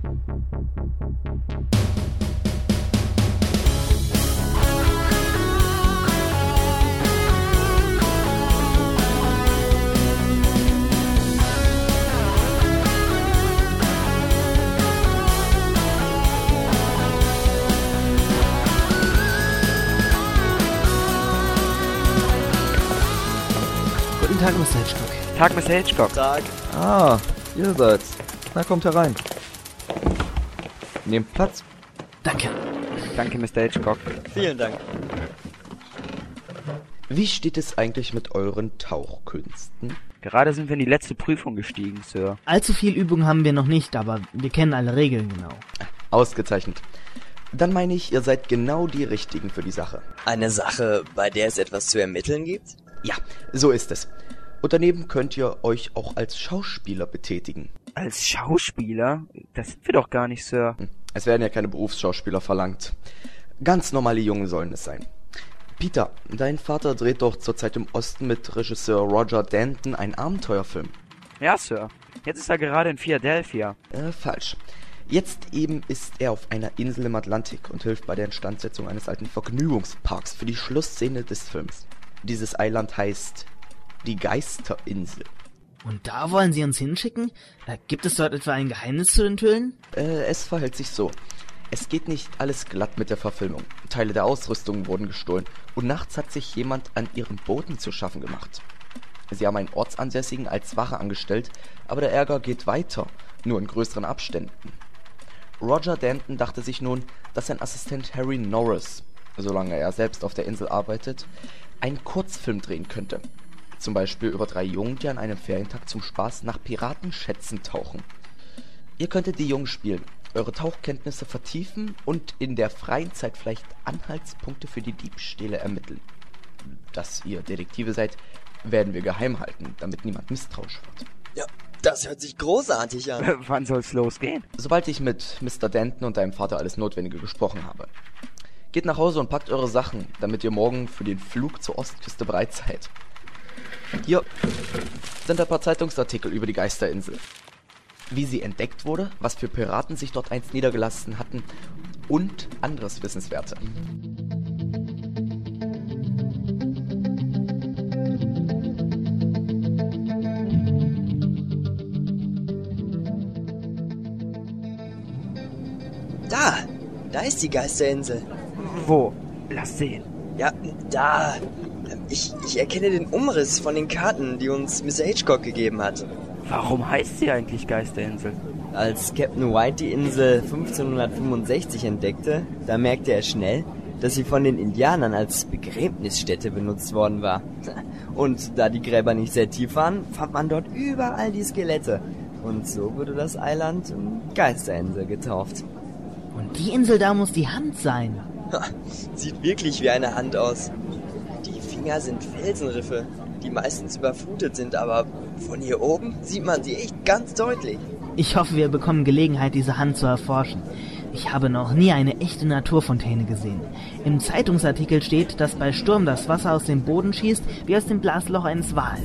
Guten Tag, Mr. Hitchcock. Tag, Mr. Hitchcock. Tag. Ah, ihr seid's. Na, kommt herein. Nehmt Platz. Danke. Danke, Mr. Hitchcock. Vielen Dank. Wie steht es eigentlich mit euren Tauchkünsten? Gerade sind wir in die letzte Prüfung gestiegen, Sir. Allzu viel Übung haben wir noch nicht, aber wir kennen alle Regeln genau. Ausgezeichnet. Dann meine ich, ihr seid genau die Richtigen für die Sache. Eine Sache, bei der es etwas zu ermitteln gibt? Ja, so ist es. Und daneben könnt ihr euch auch als Schauspieler betätigen. Als Schauspieler? Das sind wir doch gar nicht, Sir. Es werden ja keine Berufsschauspieler verlangt. Ganz normale Jungen sollen es sein. Peter, dein Vater dreht doch zurzeit im Osten mit Regisseur Roger Denton einen Abenteuerfilm. Ja, Sir. Jetzt ist er gerade in Philadelphia. Falsch. Jetzt eben ist er auf einer Insel im Atlantik und hilft bei der Instandsetzung eines alten Vergnügungsparks für die Schlussszene des Films. Dieses Eiland heißt die Geisterinsel. Und da wollen Sie uns hinschicken? Gibt es dort etwa ein Geheimnis zu enthüllen? Es verhält sich so. Es geht nicht alles glatt mit der Verfilmung. Teile der Ausrüstung wurden gestohlen und nachts hat sich jemand an ihren Booten zu schaffen gemacht. Sie haben einen Ortsansässigen als Wache angestellt, aber der Ärger geht weiter, nur in größeren Abständen. Roger Denton dachte sich nun, dass sein Assistent Harry Norris, solange er selbst auf der Insel arbeitet, einen Kurzfilm drehen könnte. Zum Beispiel über 3 Jungen, die an einem Ferientag zum Spaß nach Piratenschätzen tauchen. Ihr könntet die Jungen spielen, eure Tauchkenntnisse vertiefen und in der freien Zeit vielleicht Anhaltspunkte für die Diebstähle ermitteln. Dass ihr Detektive seid, werden wir geheim halten, damit niemand misstrauisch wird. Ja, das hört sich großartig an. Wann soll's losgehen? Sobald ich mit Mr. Denton und deinem Vater alles Notwendige gesprochen habe. Geht nach Hause und packt eure Sachen, damit ihr morgen für den Flug zur Ostküste bereit seid. Hier sind ein paar Zeitungsartikel über die Geisterinsel. Wie sie entdeckt wurde, was für Piraten sich dort einst niedergelassen hatten und anderes Wissenswerte. Da ist die Geisterinsel. Wo? Lass sehen. Ja, da. Ich erkenne den Umriss von den Karten, die uns Mr. Hitchcock gegeben hat. Warum heißt sie eigentlich Geisterinsel? Als Captain White die Insel 1565 entdeckte, da merkte er schnell, dass sie von den Indianern als Begräbnisstätte benutzt worden war. Und da die Gräber nicht sehr tief waren, fand man dort überall die Skelette. Und so wurde das Eiland Geisterinsel getauft. Und die Insel da muss die Hand sein. Sieht wirklich wie eine Hand aus. Die Finger sind Felsenriffe, die meistens überflutet sind, aber von hier oben sieht man sie echt ganz deutlich. Ich hoffe, wir bekommen Gelegenheit, diese Hand zu erforschen. Ich habe noch nie eine echte Naturfontäne gesehen. Im Zeitungsartikel steht, dass bei Sturm das Wasser aus dem Boden schießt, wie aus dem Blasloch eines Wals.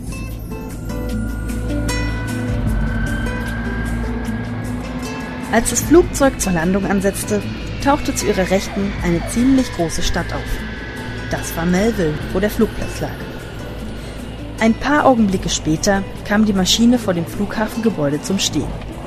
Als das Flugzeug zur Landung ansetzte, tauchte zu ihrer Rechten eine ziemlich große Stadt auf. Das war Melville, wo der Flugplatz lag. Ein paar Augenblicke später kam die Maschine vor dem Flughafengebäude zum Stehen.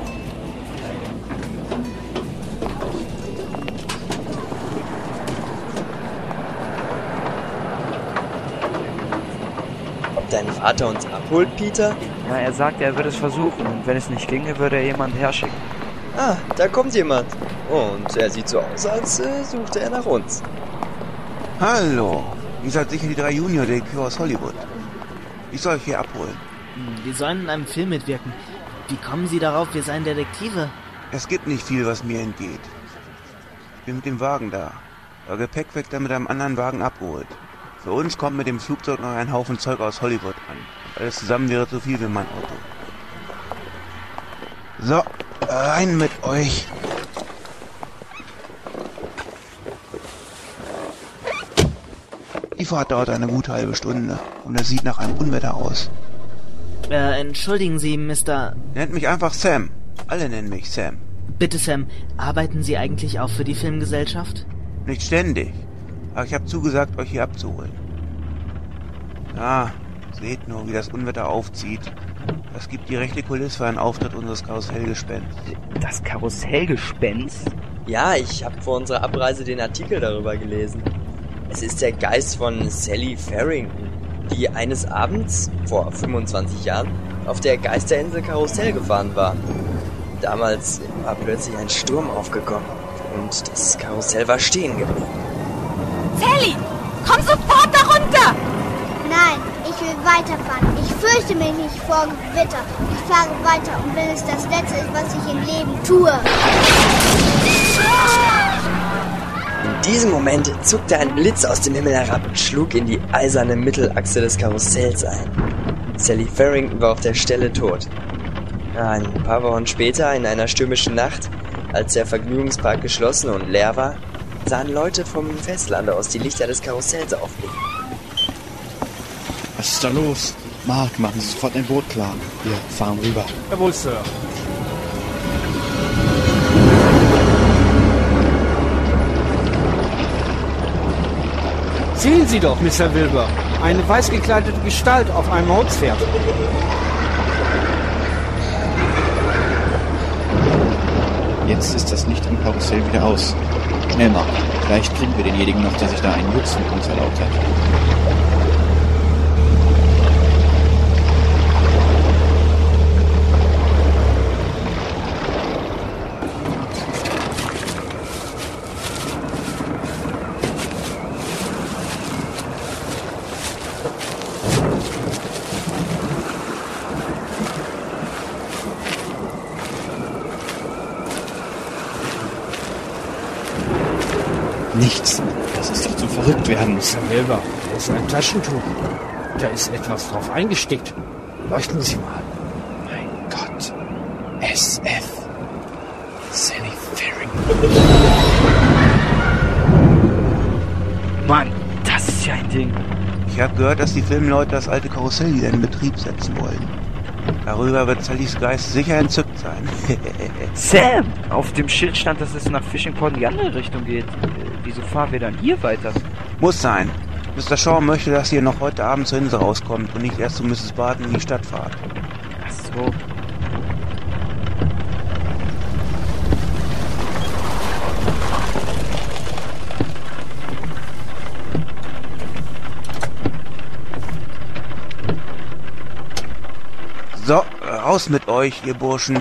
Ob dein Vater uns abholt, Peter? Ja, er sagte, er würde es versuchen und wenn es nicht ginge, würde er jemand herschicken. Ah, da kommt jemand. Und er sieht so aus, als suchte er nach uns. Hallo, ihr seid sicher die 3 Junior-Detektive aus Hollywood. Ich soll euch hier abholen. Wir sollen in einem Film mitwirken. Wie kommen Sie darauf, wir seien Detektive? Es gibt nicht viel, was mir entgeht. Ich bin mit dem Wagen da. Euer Gepäck wird dann mit einem anderen Wagen abgeholt. Für uns kommt mit dem Flugzeug noch ein Haufen Zeug aus Hollywood an. Und alles zusammen wäre zu viel für mein Auto. So, rein mit euch. Die Fahrt dauert eine gute halbe Stunde und es sieht nach einem Unwetter aus. Entschuldigen Sie, Mr. Nennt mich einfach Sam. Alle nennen mich Sam. Bitte, Sam, arbeiten Sie eigentlich auch für die Filmgesellschaft? Nicht ständig. Aber ich habe zugesagt, euch hier abzuholen. Ja, seht nur, wie das Unwetter aufzieht. Das gibt die rechte Kulisse für einen Auftritt unseres Karussellgespensts. Das Karussellgespenst? Ja, ich habe vor unserer Abreise den Artikel darüber gelesen. Es ist der Geist von Sally Farrington, die eines Abends, vor 25 Jahren, auf der Geisterinsel Karussell gefahren war. Damals war plötzlich ein Sturm aufgekommen und das Karussell war stehen geblieben. Sally, komm sofort da runter! Nein, ich will weiterfahren. Ich fürchte mich nicht vor Gewitter. Ich fahre weiter und wenn es das Letzte ist, was ich im Leben tue. In diesem Moment zuckte ein Blitz aus dem Himmel herab und schlug in die eiserne Mittelachse des Karussells ein. Sally Farrington war auf der Stelle tot. Ein paar Wochen später, in einer stürmischen Nacht, als der Vergnügungspark geschlossen und leer war, sahen Leute vom Festlande aus die Lichter des Karussells aufblicken. Was ist da los? Mark, machen Sie sofort ein Boot klar. Wir fahren rüber. Jawohl, Sir. Sehen Sie doch, Mr. Wilbur. Eine weiß gekleidete Gestalt auf einem Holzpferd. Jetzt ist das Licht am Karussell wieder aus. Schnell, Mark. Vielleicht kriegen wir denjenigen noch, der sich da einen Nutzen mit uns erlaubt hat. Nichts. Das ist doch zum Verrücktwerden. Mr. Wilbur, da ist ein Taschentuch. Da ist etwas drauf eingestickt. Leuchten Sie mal. Mein Gott. SF. Sally Farrington. Mann, das ist ja ein Ding. Ich habe gehört, dass die Filmleute das alte Karussell wieder in Betrieb setzen wollen. Darüber wird Sallys Geist sicher entzückt sein. Sam! Auf dem Schild stand, dass es nach Fishing Port in die andere Richtung geht. Wieso fahren wir dann hier weiter? Muss sein. Mr. Shaw möchte, dass ihr noch heute Abend zur Insel rauskommt und nicht erst zu Mrs. Barton in die Stadt fahrt. Ach so. So, raus mit euch, ihr Burschen.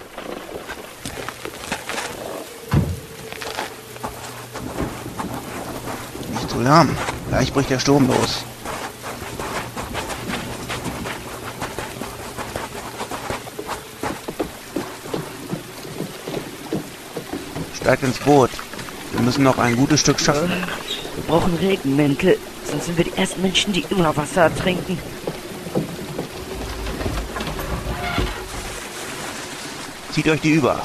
Nicht so lahm. Gleich bricht der Sturm los. Steigt ins Boot. Wir müssen noch ein gutes Stück schaffen. Wir brauchen Regenmäntel, sonst sind wir die ersten Menschen, die immer Wasser ertrinken. Zieht euch die über.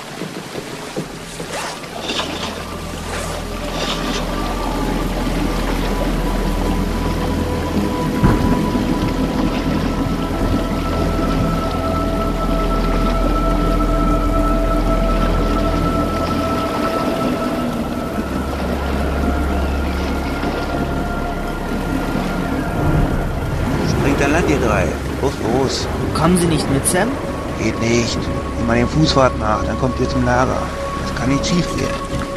Springt an Land, ihr drei. Los, los. Kommen Sie nicht mit, Sam? Geht nicht. Nimm mal den Fußpfad nach, dann kommt ihr zum Lager. Das kann nicht schief gehen.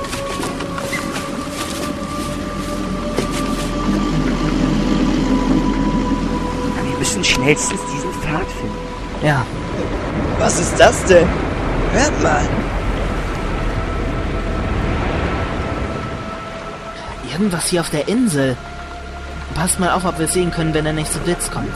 Wir müssen schnellstens diesen Pfad finden. Ja. Was ist das denn? Hört mal. Irgendwas hier auf der Insel. Passt mal auf, ob wir es sehen können, wenn der nächste Blitz kommt.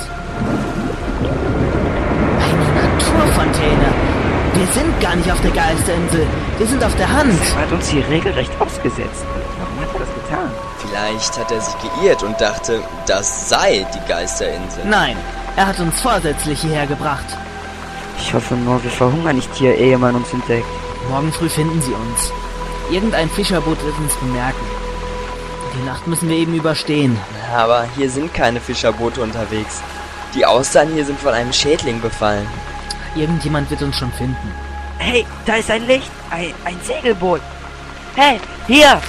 Eine Naturfontäne. Wir sind gar nicht auf der Geisterinsel. Wir sind auf der Hand. Er hat uns hier regelrecht ausgesetzt. Warum hat er das getan? Vielleicht hat er sich geirrt und dachte, das sei die Geisterinsel. Nein, er hat uns vorsätzlich hierher gebracht. Ich hoffe nur, wir verhungern nicht hier, ehe man uns entdeckt. Morgen früh finden sie uns. Irgendein Fischerboot wird uns bemerken. Die Nacht müssen wir eben überstehen. Aber hier sind keine Fischerboote unterwegs. Die Austern hier sind von einem Schädling befallen. Irgendjemand wird uns schon finden. Hey, da ist ein Licht. Ein Segelboot. Hey, hier!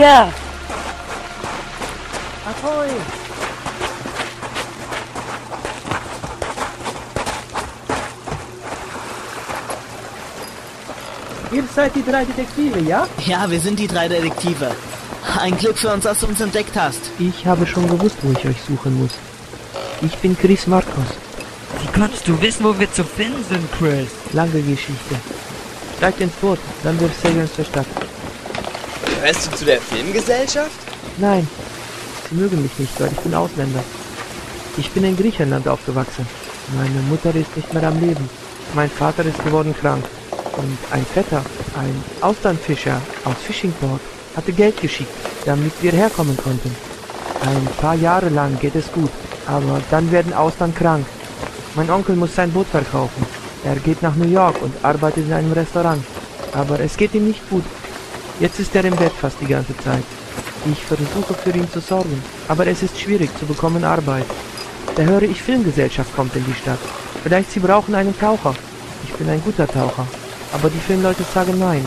Ahoi! Ihr seid die 3 Detektive, ja? Ja, wir sind die 3 Detektive. Ein Glück für uns, dass du uns entdeckt hast. Ich habe schon gewusst, wo ich euch suchen muss. Ich bin Chris Marcos. Wie kannst du wissen, wo wir zu finden sind, Chris? Lange Geschichte. Steigt ins Boot, dann wir segeln zur Stadt. Gehörst du zu der Filmgesellschaft? Nein, sie mögen mich nicht, weil ich bin Ausländer. Ich bin in Griechenland aufgewachsen. Meine Mutter ist nicht mehr am Leben. Mein Vater ist geworden krank. Und ein Vetter, ein Austernfischer aus Fishingport, hatte Geld geschickt, damit wir herkommen konnten. Ein paar Jahre lang geht es gut, aber dann werden Austern krank. Mein Onkel muss sein Boot verkaufen. Er geht nach New York und arbeitet in einem Restaurant. Aber es geht ihm nicht gut. Jetzt ist er im Bett fast die ganze Zeit. Ich versuche für ihn zu sorgen, aber es ist schwierig zu bekommen Arbeit. Da höre ich, Filmgesellschaft kommt in die Stadt. Vielleicht sie brauchen einen Taucher. Ich bin ein guter Taucher, aber die Filmleute sagen nein.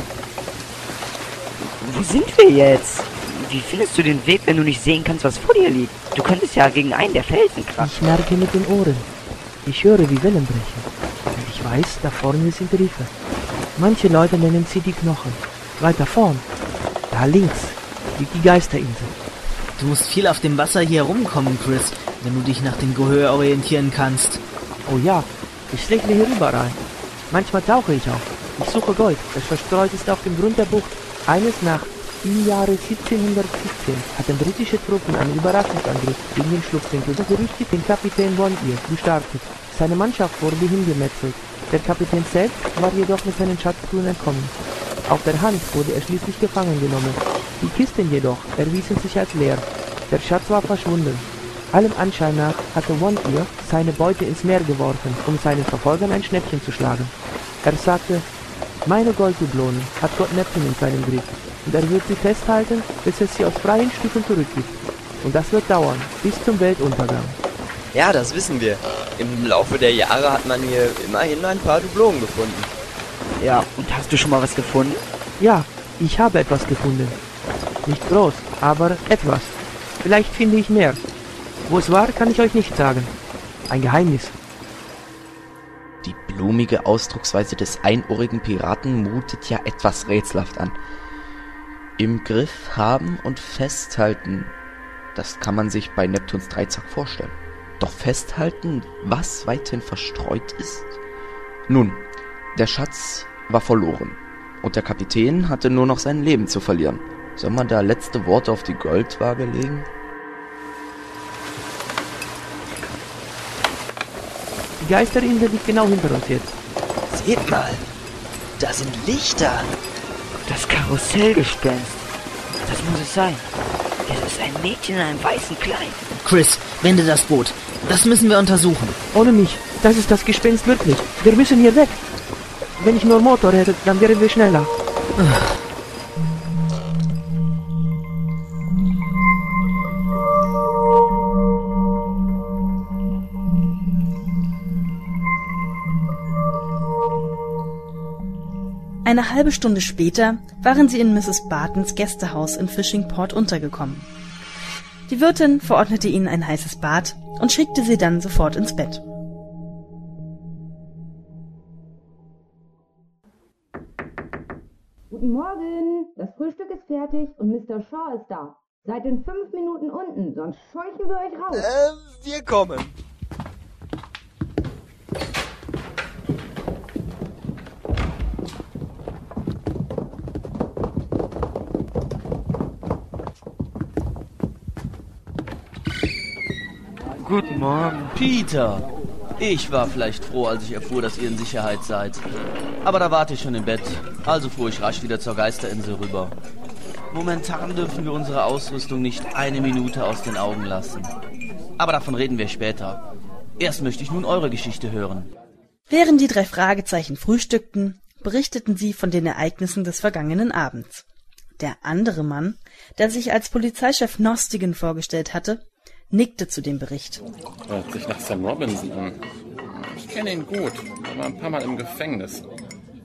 Wo sind wir jetzt? Wie findest du den Weg, wenn du nicht sehen kannst, was vor dir liegt? Du könntest ja gegen einen der Felsen krachen. Ich merke mit den Ohren. Ich höre, wie Wellen brechen. Und ich weiß, da vorne sind Riffe. Manche Leute nennen sie die Knochen. Weiter vorn, da links, liegt die Geisterinsel. Du musst viel auf dem Wasser hier rumkommen, Chris, wenn du dich nach dem Gehör orientieren kannst. Oh ja, ich segle hier überall. Manchmal tauche ich auch. Ich suche Gold, das verstreut ist auf dem Grund der Bucht. Eines Nachts, im Jahre 1717, hatten britische Truppen einen Überraschungsangriff gegen den Schlupfwinkel berüchtigt den Kapitän Bonnier gestartet. Seine Mannschaft wurde hingemetzelt. Der Kapitän selbst war jedoch mit seinen Schatztruhen entkommen. Auf der Hand wurde er schließlich gefangen genommen. Die Kisten jedoch erwiesen sich als leer. Der Schatz war verschwunden. Allem Anschein nach hatte One-Ear seine Beute ins Meer geworfen, um seinen Verfolgern ein Schnäppchen zu schlagen. Er sagte, meine Golddublonen hat Gott Neptun in seinem Griff und er wird sie festhalten, bis es sie aus freien Stücken zurückgibt. Und das wird dauern, bis zum Weltuntergang. Ja, das wissen wir. Im Laufe der Jahre hat man hier immerhin ein paar Dublonen gefunden. Ja, und hast du schon mal was gefunden? Ja, ich habe etwas gefunden. Nicht groß, aber etwas. Vielleicht finde ich mehr. Wo es war, kann ich euch nicht sagen. Ein Geheimnis. Die blumige Ausdrucksweise des einohrigen Piraten mutet ja etwas rätselhaft an. Im Griff haben und festhalten, das kann man sich bei Neptuns Dreizack vorstellen. Doch festhalten, was weithin verstreut ist? Nun, der Schatz war verloren und der Kapitän hatte nur noch sein Leben zu verlieren. Soll man da letzte Worte auf die Goldwaage legen? Die Geisterinsel liegt genau hinter uns jetzt. Seht mal, da sind Lichter. Das Karussellgespenst. Das muss es sein. Es ist ein Mädchen in einem weißen Kleid. Chris, wende das Boot. Das müssen wir untersuchen. Ohne mich, das ist das Gespenst wirklich. Wir müssen hier weg. Wenn ich nur Motor hätte, dann wären wir schneller. Eine halbe Stunde später waren sie in Mrs. Bartons Gästehaus in Fishingport untergekommen. Die Wirtin verordnete ihnen ein heißes Bad und schickte sie dann sofort ins Bett. Guten Morgen, das Frühstück ist fertig und Mr. Shaw ist da. Seid in 5 Minuten unten, sonst scheuchen wir euch raus. Wir kommen. Guten Morgen. Peter! Ich war vielleicht froh, als ich erfuhr, dass ihr in Sicherheit seid. Aber da warte ich schon im Bett, also fuhr ich rasch wieder zur Geisterinsel rüber. Momentan dürfen wir unsere Ausrüstung nicht eine Minute aus den Augen lassen. Aber davon reden wir später. Erst möchte ich nun eure Geschichte hören. Während die 3 Fragezeichen frühstückten, berichteten sie von den Ereignissen des vergangenen Abends. Der andere Mann, der sich als Polizeichef Nostigan vorgestellt hatte, nickte zu dem Bericht. Hört sich nach Sam Robinson an. Ich kenne ihn gut, er war ein paar Mal im Gefängnis.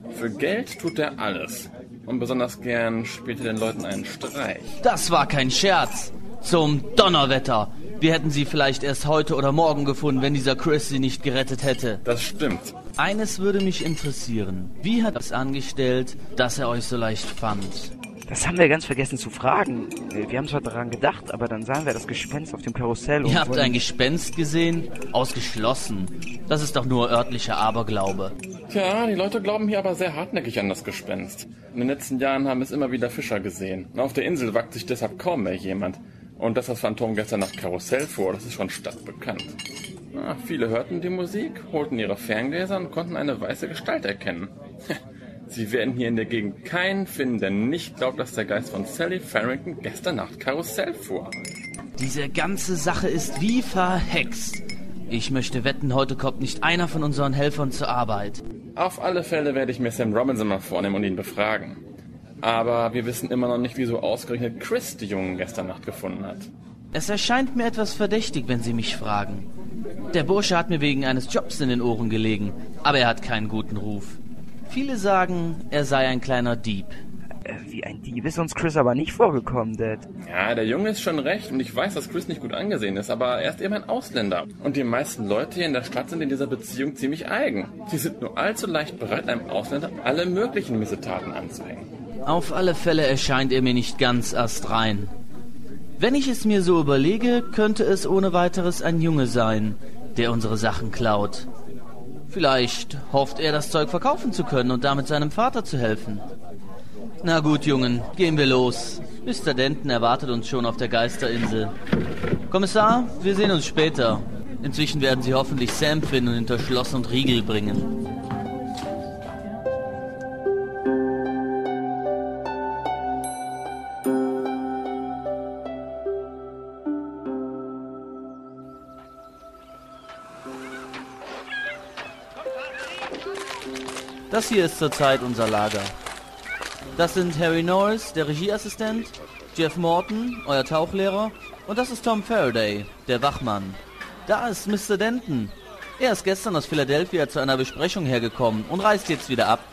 Für Geld tut er alles. Und besonders gern spielt er den Leuten einen Streich. Das war kein Scherz. Zum Donnerwetter. Wir hätten sie vielleicht erst heute oder morgen gefunden, wenn dieser Chris sie nicht gerettet hätte. Das stimmt. Eines würde mich interessieren. Wie hat er es angestellt, dass er euch so leicht fand? Das haben wir ganz vergessen zu fragen. Wir haben zwar daran gedacht, aber dann sahen wir das Gespenst auf dem Karussell. Ihr habt ein Gespenst gesehen? Ausgeschlossen. Das ist doch nur örtlicher Aberglaube. Tja, die Leute glauben hier aber sehr hartnäckig an das Gespenst. In den letzten Jahren haben es immer wieder Fischer gesehen. Auf der Insel wagt sich deshalb kaum mehr jemand. Und dass das Phantom gestern Nacht Karussell fuhr, das ist schon stadtbekannt. Viele hörten die Musik, holten ihre Ferngläser und konnten eine weiße Gestalt erkennen. Sie werden hier in der Gegend keinen finden, der nicht glaubt, dass der Geist von Sally Farrington gestern Nacht Karussell fuhr. Diese ganze Sache ist wie verhext. Ich möchte wetten, heute kommt nicht einer von unseren Helfern zur Arbeit. Auf alle Fälle werde ich mir Sam Robinson mal vornehmen und ihn befragen. Aber wir wissen immer noch nicht, wieso ausgerechnet Chris die Jungen gestern Nacht gefunden hat. Es erscheint mir etwas verdächtig, wenn Sie mich fragen. Der Bursche hat mir wegen eines Jobs in den Ohren gelegen, aber er hat keinen guten Ruf. Viele sagen, er sei ein kleiner Dieb. Wie ein Dieb ist uns Chris aber nicht vorgekommen, Dad. Ja, der Junge ist schon recht und ich weiß, dass Chris nicht gut angesehen ist, aber er ist eben ein Ausländer. Und die meisten Leute hier in der Stadt sind in dieser Beziehung ziemlich eigen. Sie sind nur allzu leicht bereit, einem Ausländer alle möglichen Missetaten anzuhängen. Auf alle Fälle erscheint er mir nicht ganz astrein. Wenn ich es mir so überlege, könnte es ohne weiteres ein Junge sein, der unsere Sachen klaut. Vielleicht hofft er, das Zeug verkaufen zu können und damit seinem Vater zu helfen. Na gut, Jungen, gehen wir los. Mr. Denton erwartet uns schon auf der Geisterinsel. Kommissar, wir sehen uns später. Inzwischen werden Sie hoffentlich Sam finden und hinter Schloss und Riegel bringen. Das hier ist zurzeit unser Lager. Das sind Harry Norris, der Regieassistent, Jeff Morton, euer Tauchlehrer, und das ist Tom Faraday, der Wachmann. Da ist Mr. Denton. Er ist gestern aus Philadelphia zu einer Besprechung hergekommen und reist jetzt wieder ab.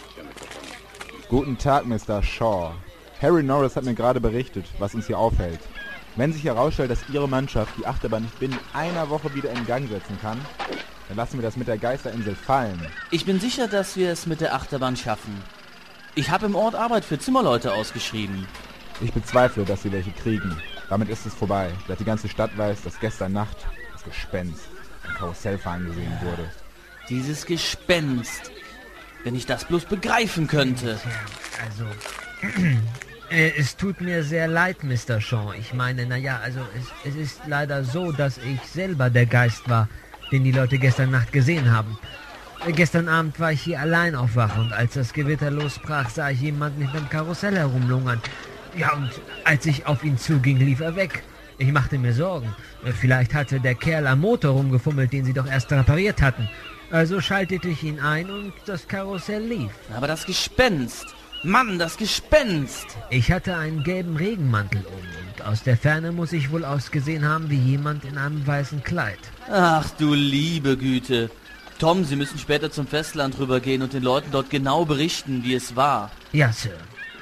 Guten Tag, Mr. Shaw. Harry Norris hat mir gerade berichtet, was uns hier aufhält. Wenn sich herausstellt, dass Ihre Mannschaft die Achterbahn nicht binnen einer Woche wieder in Gang setzen kann, dann lassen wir das mit der Geisterinsel fallen. Ich bin sicher, dass wir es mit der Achterbahn schaffen. Ich habe im Ort Arbeit für Zimmerleute ausgeschrieben. Ich bezweifle, dass Sie welche kriegen. Damit ist es vorbei, seit die ganze Stadt weiß, dass gestern Nacht das Gespenst im Karussellfahren gesehen wurde. Dieses Gespenst. Wenn ich das bloß begreifen könnte. Also, es tut mir sehr leid, Mr. Shaw. Ich meine, es ist leider so, dass ich selber der Geist war, den die Leute gestern Nacht gesehen haben. Gestern Abend war ich hier allein auf Wache und als das Gewitter losbrach, sah ich jemanden hinterm Karussell herumlungern. Ja, und als ich auf ihn zuging, lief er weg. Ich machte mir Sorgen. Vielleicht hatte der Kerl am Motor rumgefummelt, den sie doch erst repariert hatten. Also schaltete ich ihn ein und das Karussell lief. Aber das Gespenst! Mann, das Gespenst! Ich hatte einen gelben Regenmantel um und aus der Ferne muss ich wohl ausgesehen haben wie jemand in einem weißen Kleid. Ach du liebe Güte. Tom, Sie müssen später zum Festland rübergehen und den Leuten dort genau berichten, wie es war. Ja, Sir.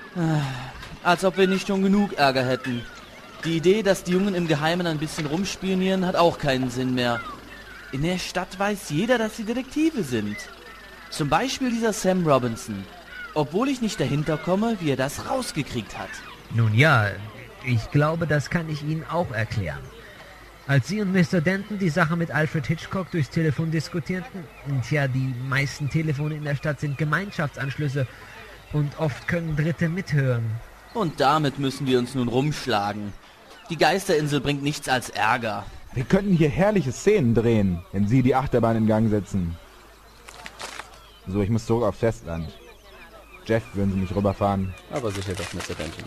Als ob wir nicht schon genug Ärger hätten. Die Idee, dass die Jungen im Geheimen ein bisschen rumspionieren, hat auch keinen Sinn mehr. In der Stadt weiß jeder, dass sie Detektive sind. Zum Beispiel dieser Sam Robinson. Obwohl ich nicht dahinter komme, wie er das rausgekriegt hat. Nun ja, ich glaube, das kann ich Ihnen auch erklären. Als Sie und Mr. Denton die Sache mit Alfred Hitchcock durchs Telefon diskutierten, tja, die meisten Telefone in der Stadt sind Gemeinschaftsanschlüsse und oft können Dritte mithören. Und damit müssen wir uns nun rumschlagen. Die Geisterinsel bringt nichts als Ärger. Wir könnten hier herrliche Szenen drehen, wenn Sie die Achterbahn in Gang setzen. So, ich muss zurück aufs Festland. Jeff, würden Sie mich rüberfahren? Aber sicher doch, Mr. Denton.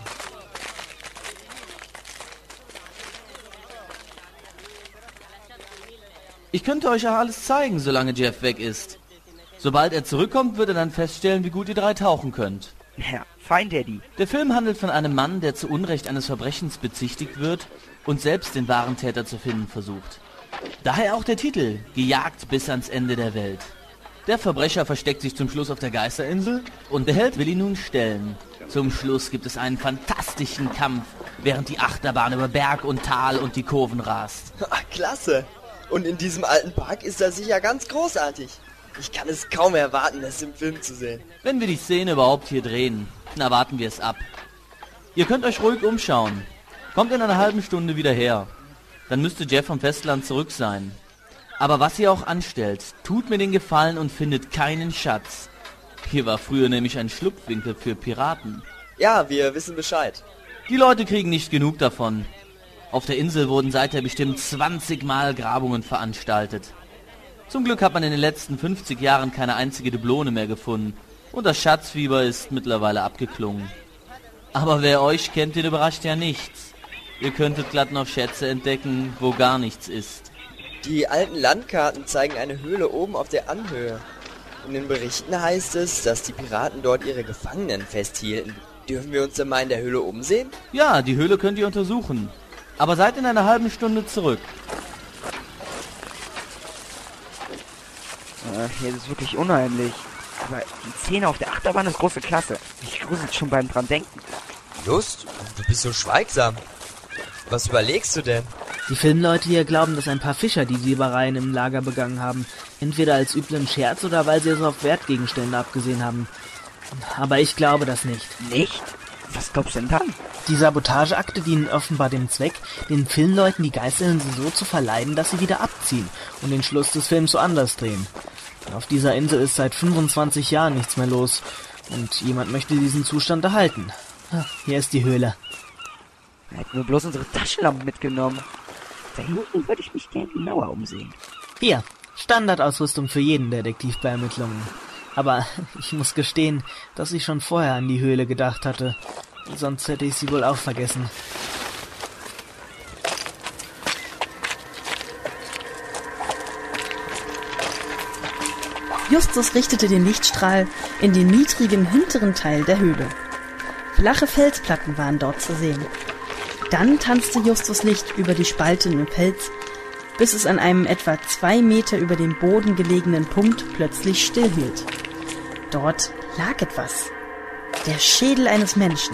Ich könnte euch ja alles zeigen, solange Jeff weg ist. Sobald er zurückkommt, wird er dann feststellen, wie gut ihr drei tauchen könnt. Ja, fein, Daddy. Der Film handelt von einem Mann, der zu Unrecht eines Verbrechens bezichtigt wird und selbst den wahren Täter zu finden versucht. Daher auch der Titel, Gejagt bis ans Ende der Welt. Der Verbrecher versteckt sich zum Schluss auf der Geisterinsel und der Held will ihn nun stellen. Zum Schluss gibt es einen fantastischen Kampf, während die Achterbahn über Berg und Tal und die Kurven rast. Klasse! Und in diesem alten Park ist das sicher ganz großartig. Ich kann es kaum erwarten, es im Film zu sehen. Wenn wir die Szene überhaupt hier drehen, na warten wir es ab. Ihr könnt euch ruhig umschauen. Kommt in einer halben Stunde wieder her. Dann müsste Jeff vom Festland zurück sein. Aber was ihr auch anstellt, tut mir den Gefallen und findet keinen Schatz. Hier war früher nämlich ein Schlupfwinkel für Piraten. Ja, wir wissen Bescheid. Die Leute kriegen nicht genug davon. Auf der Insel wurden seither bestimmt 20 Mal Grabungen veranstaltet. Zum Glück hat man in den letzten 50 Jahren keine einzige Dublone mehr gefunden. Und das Schatzfieber ist mittlerweile abgeklungen. Aber wer euch kennt, den überrascht ja nichts. Ihr könntet glatt noch Schätze entdecken, wo gar nichts ist. Die alten Landkarten zeigen eine Höhle oben auf der Anhöhe. In den Berichten heißt es, dass die Piraten dort ihre Gefangenen festhielten. Dürfen wir uns denn mal in der Höhle umsehen? Ja, die Höhle könnt ihr untersuchen. Aber seid in einer halben Stunde zurück. Hier ist es wirklich unheimlich. Aber die Szene auf der Achterbahn ist große Klasse. Ich gruselt schon beim dran denken. Just, du bist so schweigsam. Was überlegst du denn? Die Filmleute hier glauben, dass ein paar Fischer die Diebereien im Lager begangen haben. Entweder als üblen Scherz oder weil sie es auf Wertgegenstände abgesehen haben. Aber ich glaube das nicht. Nicht? Was glaubst du denn dann? Die Sabotageakte dienen offenbar dem Zweck, den Filmleuten die Geisterinsel so zu verleiden, dass sie wieder abziehen und den Schluss des Films so anders drehen. Auf dieser Insel ist seit 25 Jahren nichts mehr los und jemand möchte diesen Zustand erhalten. Hier ist die Höhle. Hätten wir bloß unsere Taschenlampen mitgenommen. Da hinten würde ich mich gerne genauer umsehen. Hier, Standardausrüstung für jeden Detektiv bei Ermittlungen. Aber ich muss gestehen, dass ich schon vorher an die Höhle gedacht hatte. Sonst hätte ich sie wohl auch vergessen. Justus richtete den Lichtstrahl in den niedrigen hinteren Teil der Höhle. Flache Felsplatten waren dort zu sehen. Dann tanzte Justus Licht über die Spalten im Fels, bis es an einem etwa 2 Meter über dem Boden gelegenen Punkt plötzlich stillhielt. Dort lag etwas. Der Schädel eines Menschen.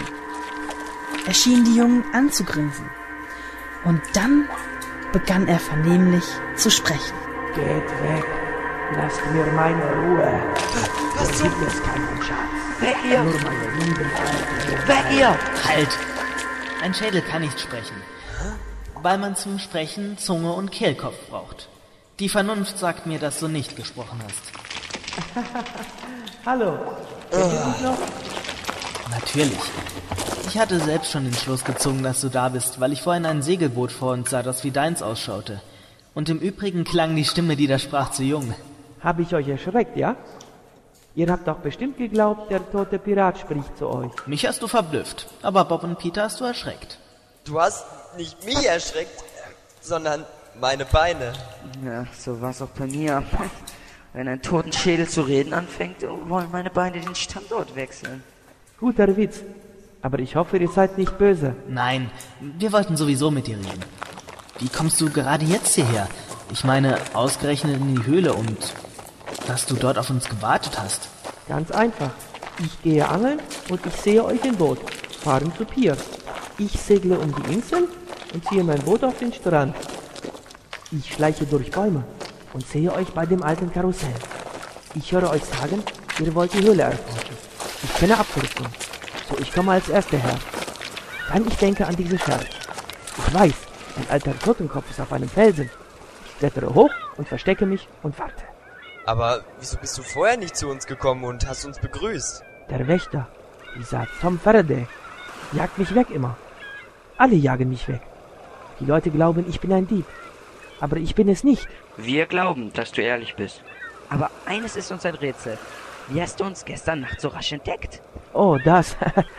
Er schien die Jungen anzugrinsen. Und dann begann er vernehmlich zu sprechen. Geht weg. Lasst mir meine Ruhe. Was gibt es keinen Schatz? Weg hier! Nur meine lieben Alten. Weg hier! Halt! Ein Schädel kann nicht sprechen, weil man zum Sprechen Zunge und Kehlkopf braucht. Die Vernunft sagt mir, dass du nicht gesprochen hast. Hallo, kennt ihr mich noch? Natürlich. Ich hatte selbst schon den Schluss gezogen, dass du da bist, weil ich vorhin ein Segelboot vor uns sah, das wie deins ausschaute. Und im Übrigen klang die Stimme, die da sprach, zu jung. Habe ich euch erschreckt, ja? Ihr habt doch bestimmt geglaubt, der tote Pirat spricht zu euch. Mich hast du verblüfft, aber Bob und Peter hast du erschreckt. Du hast nicht mich erschreckt, sondern meine Beine. Ja, so war's auch bei mir. Wenn ein Totenschädel zu reden anfängt, wollen meine Beine den Standort wechseln. Guter Witz. Aber ich hoffe, ihr seid nicht böse. Nein, wir wollten sowieso mit dir reden. Wie kommst du gerade jetzt hierher? Ich meine, ausgerechnet in die Höhle und dass du dort auf uns gewartet hast. Ganz einfach. Ich gehe angeln und ich sehe euch im Boot. Fahren zu Pier. Ich segle um die Insel und ziehe mein Boot auf den Strand. Ich schleiche durch Bäume und sehe euch bei dem alten Karussell. Ich höre euch sagen, ihr wollt die Höhle erforschen. Ich kenne Abkürzung. So, ich komme als Erster her. Dann ich denke an diese Scherz. Ich weiß, ein alter Totenkopf ist auf einem Felsen. Ich klettere hoch und verstecke mich und warte. Aber wieso bist du vorher nicht zu uns gekommen und hast uns begrüßt? Der Wächter, dieser Tom Faraday, jagt mich weg immer. Alle jagen mich weg. Die Leute glauben, ich bin ein Dieb. Aber ich bin es nicht. Wir glauben, dass du ehrlich bist. Aber eines ist uns ein Rätsel. Wie hast du uns gestern Nacht so rasch entdeckt? Oh, das.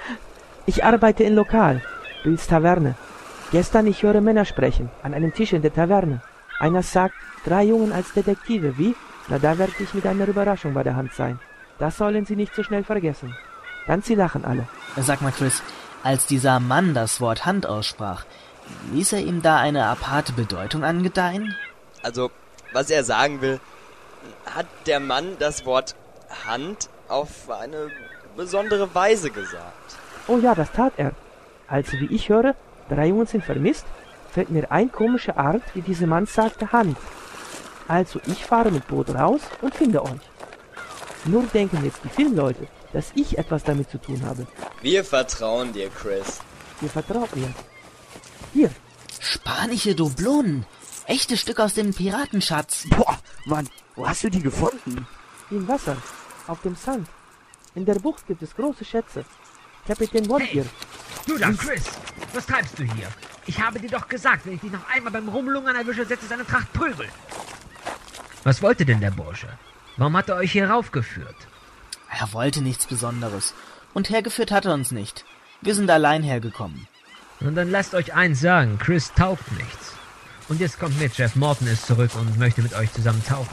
Ich arbeite in Lokal, Bills Taverne. Gestern ich höre Männer sprechen, an einem Tisch in der Taverne. Einer sagt, 3 Jungen als Detektive, wie? Na, da werde ich mit einer Überraschung bei der Hand sein. Das sollen Sie nicht so schnell vergessen. Dann Sie lachen alle. Sag mal, Chris, als dieser Mann das Wort Hand aussprach, ließ er ihm da eine aparte Bedeutung angedeihen? Also, was er sagen will, hat der Mann das Wort Hand auf eine besondere Weise gesagt. Oh ja, das tat er. Also wie ich höre, 3 Jungen sind vermisst, fällt mir ein komische Art, wie dieser Mann sagte, Hand. Also ich fahre mit Boot raus und finde euch. Nur denken jetzt die Filmleute, dass ich etwas damit zu tun habe. Wir vertrauen dir, Chris. Ihr vertraut mir. Hier. Spanische Dublonen. Echte Stück aus dem Piratenschatz. Boah, Mann, wo hast du die gefunden? Im Wasser, auf dem Sand. In der Bucht gibt es große Schätze. Kapitän Wodgier. Du da, Chris, was treibst du hier? Ich habe dir doch gesagt, wenn ich dich noch einmal beim Rumlungern erwische, setze es eine Tracht Prügel. Was wollte denn der Bursche? Warum hat er euch hier raufgeführt? Er wollte nichts Besonderes. Und hergeführt hat er uns nicht. Wir sind allein hergekommen. Und dann lasst euch eins sagen, Chris taugt nichts. Und jetzt kommt mit, Jeff Morton ist zurück und möchte mit euch zusammen tauchen.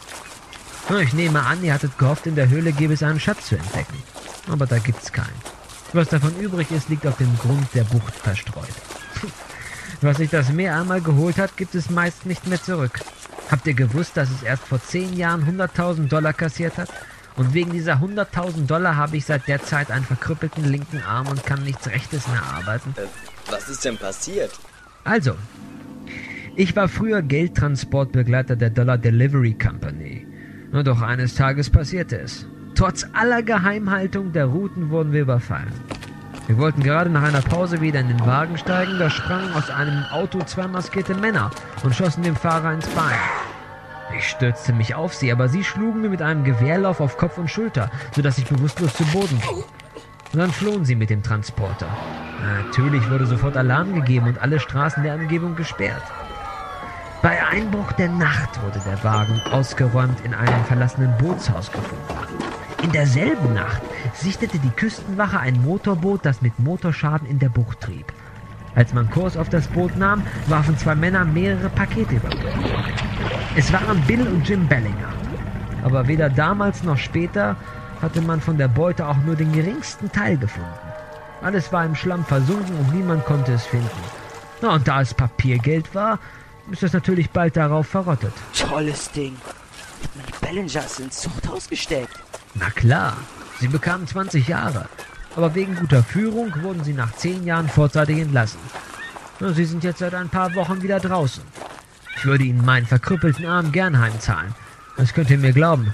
Ich nehme an, ihr hattet gehofft, in der Höhle gäbe es einen Schatz zu entdecken. Aber da gibt's keinen. Was davon übrig ist, liegt auf dem Grund der Bucht verstreut. Was sich das Meer einmal geholt hat, gibt es meist nicht mehr zurück. Habt ihr gewusst, dass es erst vor 10 Jahren $100.000 kassiert hat? Und wegen dieser $100.000 habe ich seit der Zeit einen verkrüppelten linken Arm und kann nichts Rechtes mehr arbeiten. Was ist denn passiert? Also, ich war früher Geldtransportbegleiter der Dollar Delivery Company. Nur doch eines Tages passierte es. Trotz aller Geheimhaltung der Routen wurden wir überfallen. Wir wollten gerade nach einer Pause wieder in den Wagen steigen, da sprangen aus einem Auto 2 maskierte Männer und schossen dem Fahrer ins Bein. Ich stürzte mich auf sie, aber sie schlugen mir mit einem Gewehrlauf auf Kopf und Schulter, sodass ich bewusstlos zu Boden fiel. Und dann flohen sie mit dem Transporter. Natürlich wurde sofort Alarm gegeben und alle Straßen der Umgebung gesperrt. Bei Einbruch der Nacht wurde der Wagen ausgeräumt in einem verlassenen Bootshaus gefunden. In derselben Nacht sichtete die Küstenwache ein Motorboot, das mit Motorschaden in der Bucht trieb. Als man Kurs auf das Boot nahm, warfen 2 Männer mehrere Pakete über Bord. Es waren Bill und Jim Bellinger. Aber weder damals noch später hatte man von der Beute auch nur den geringsten Teil gefunden. Alles war im Schlamm versunken und niemand konnte es finden. Na, und da es Papiergeld war, ist es natürlich bald darauf verrottet. Tolles Ding. Hat man die Bellingers ins Zuchthaus gesteckt? Na klar, sie bekamen 20 Jahre. Aber wegen guter Führung wurden sie nach 10 Jahren vorzeitig entlassen. Na, sie sind jetzt seit ein paar Wochen wieder draußen. Ich würde ihnen meinen verkrüppelten Arm gern heimzahlen. Das könnt ihr mir glauben.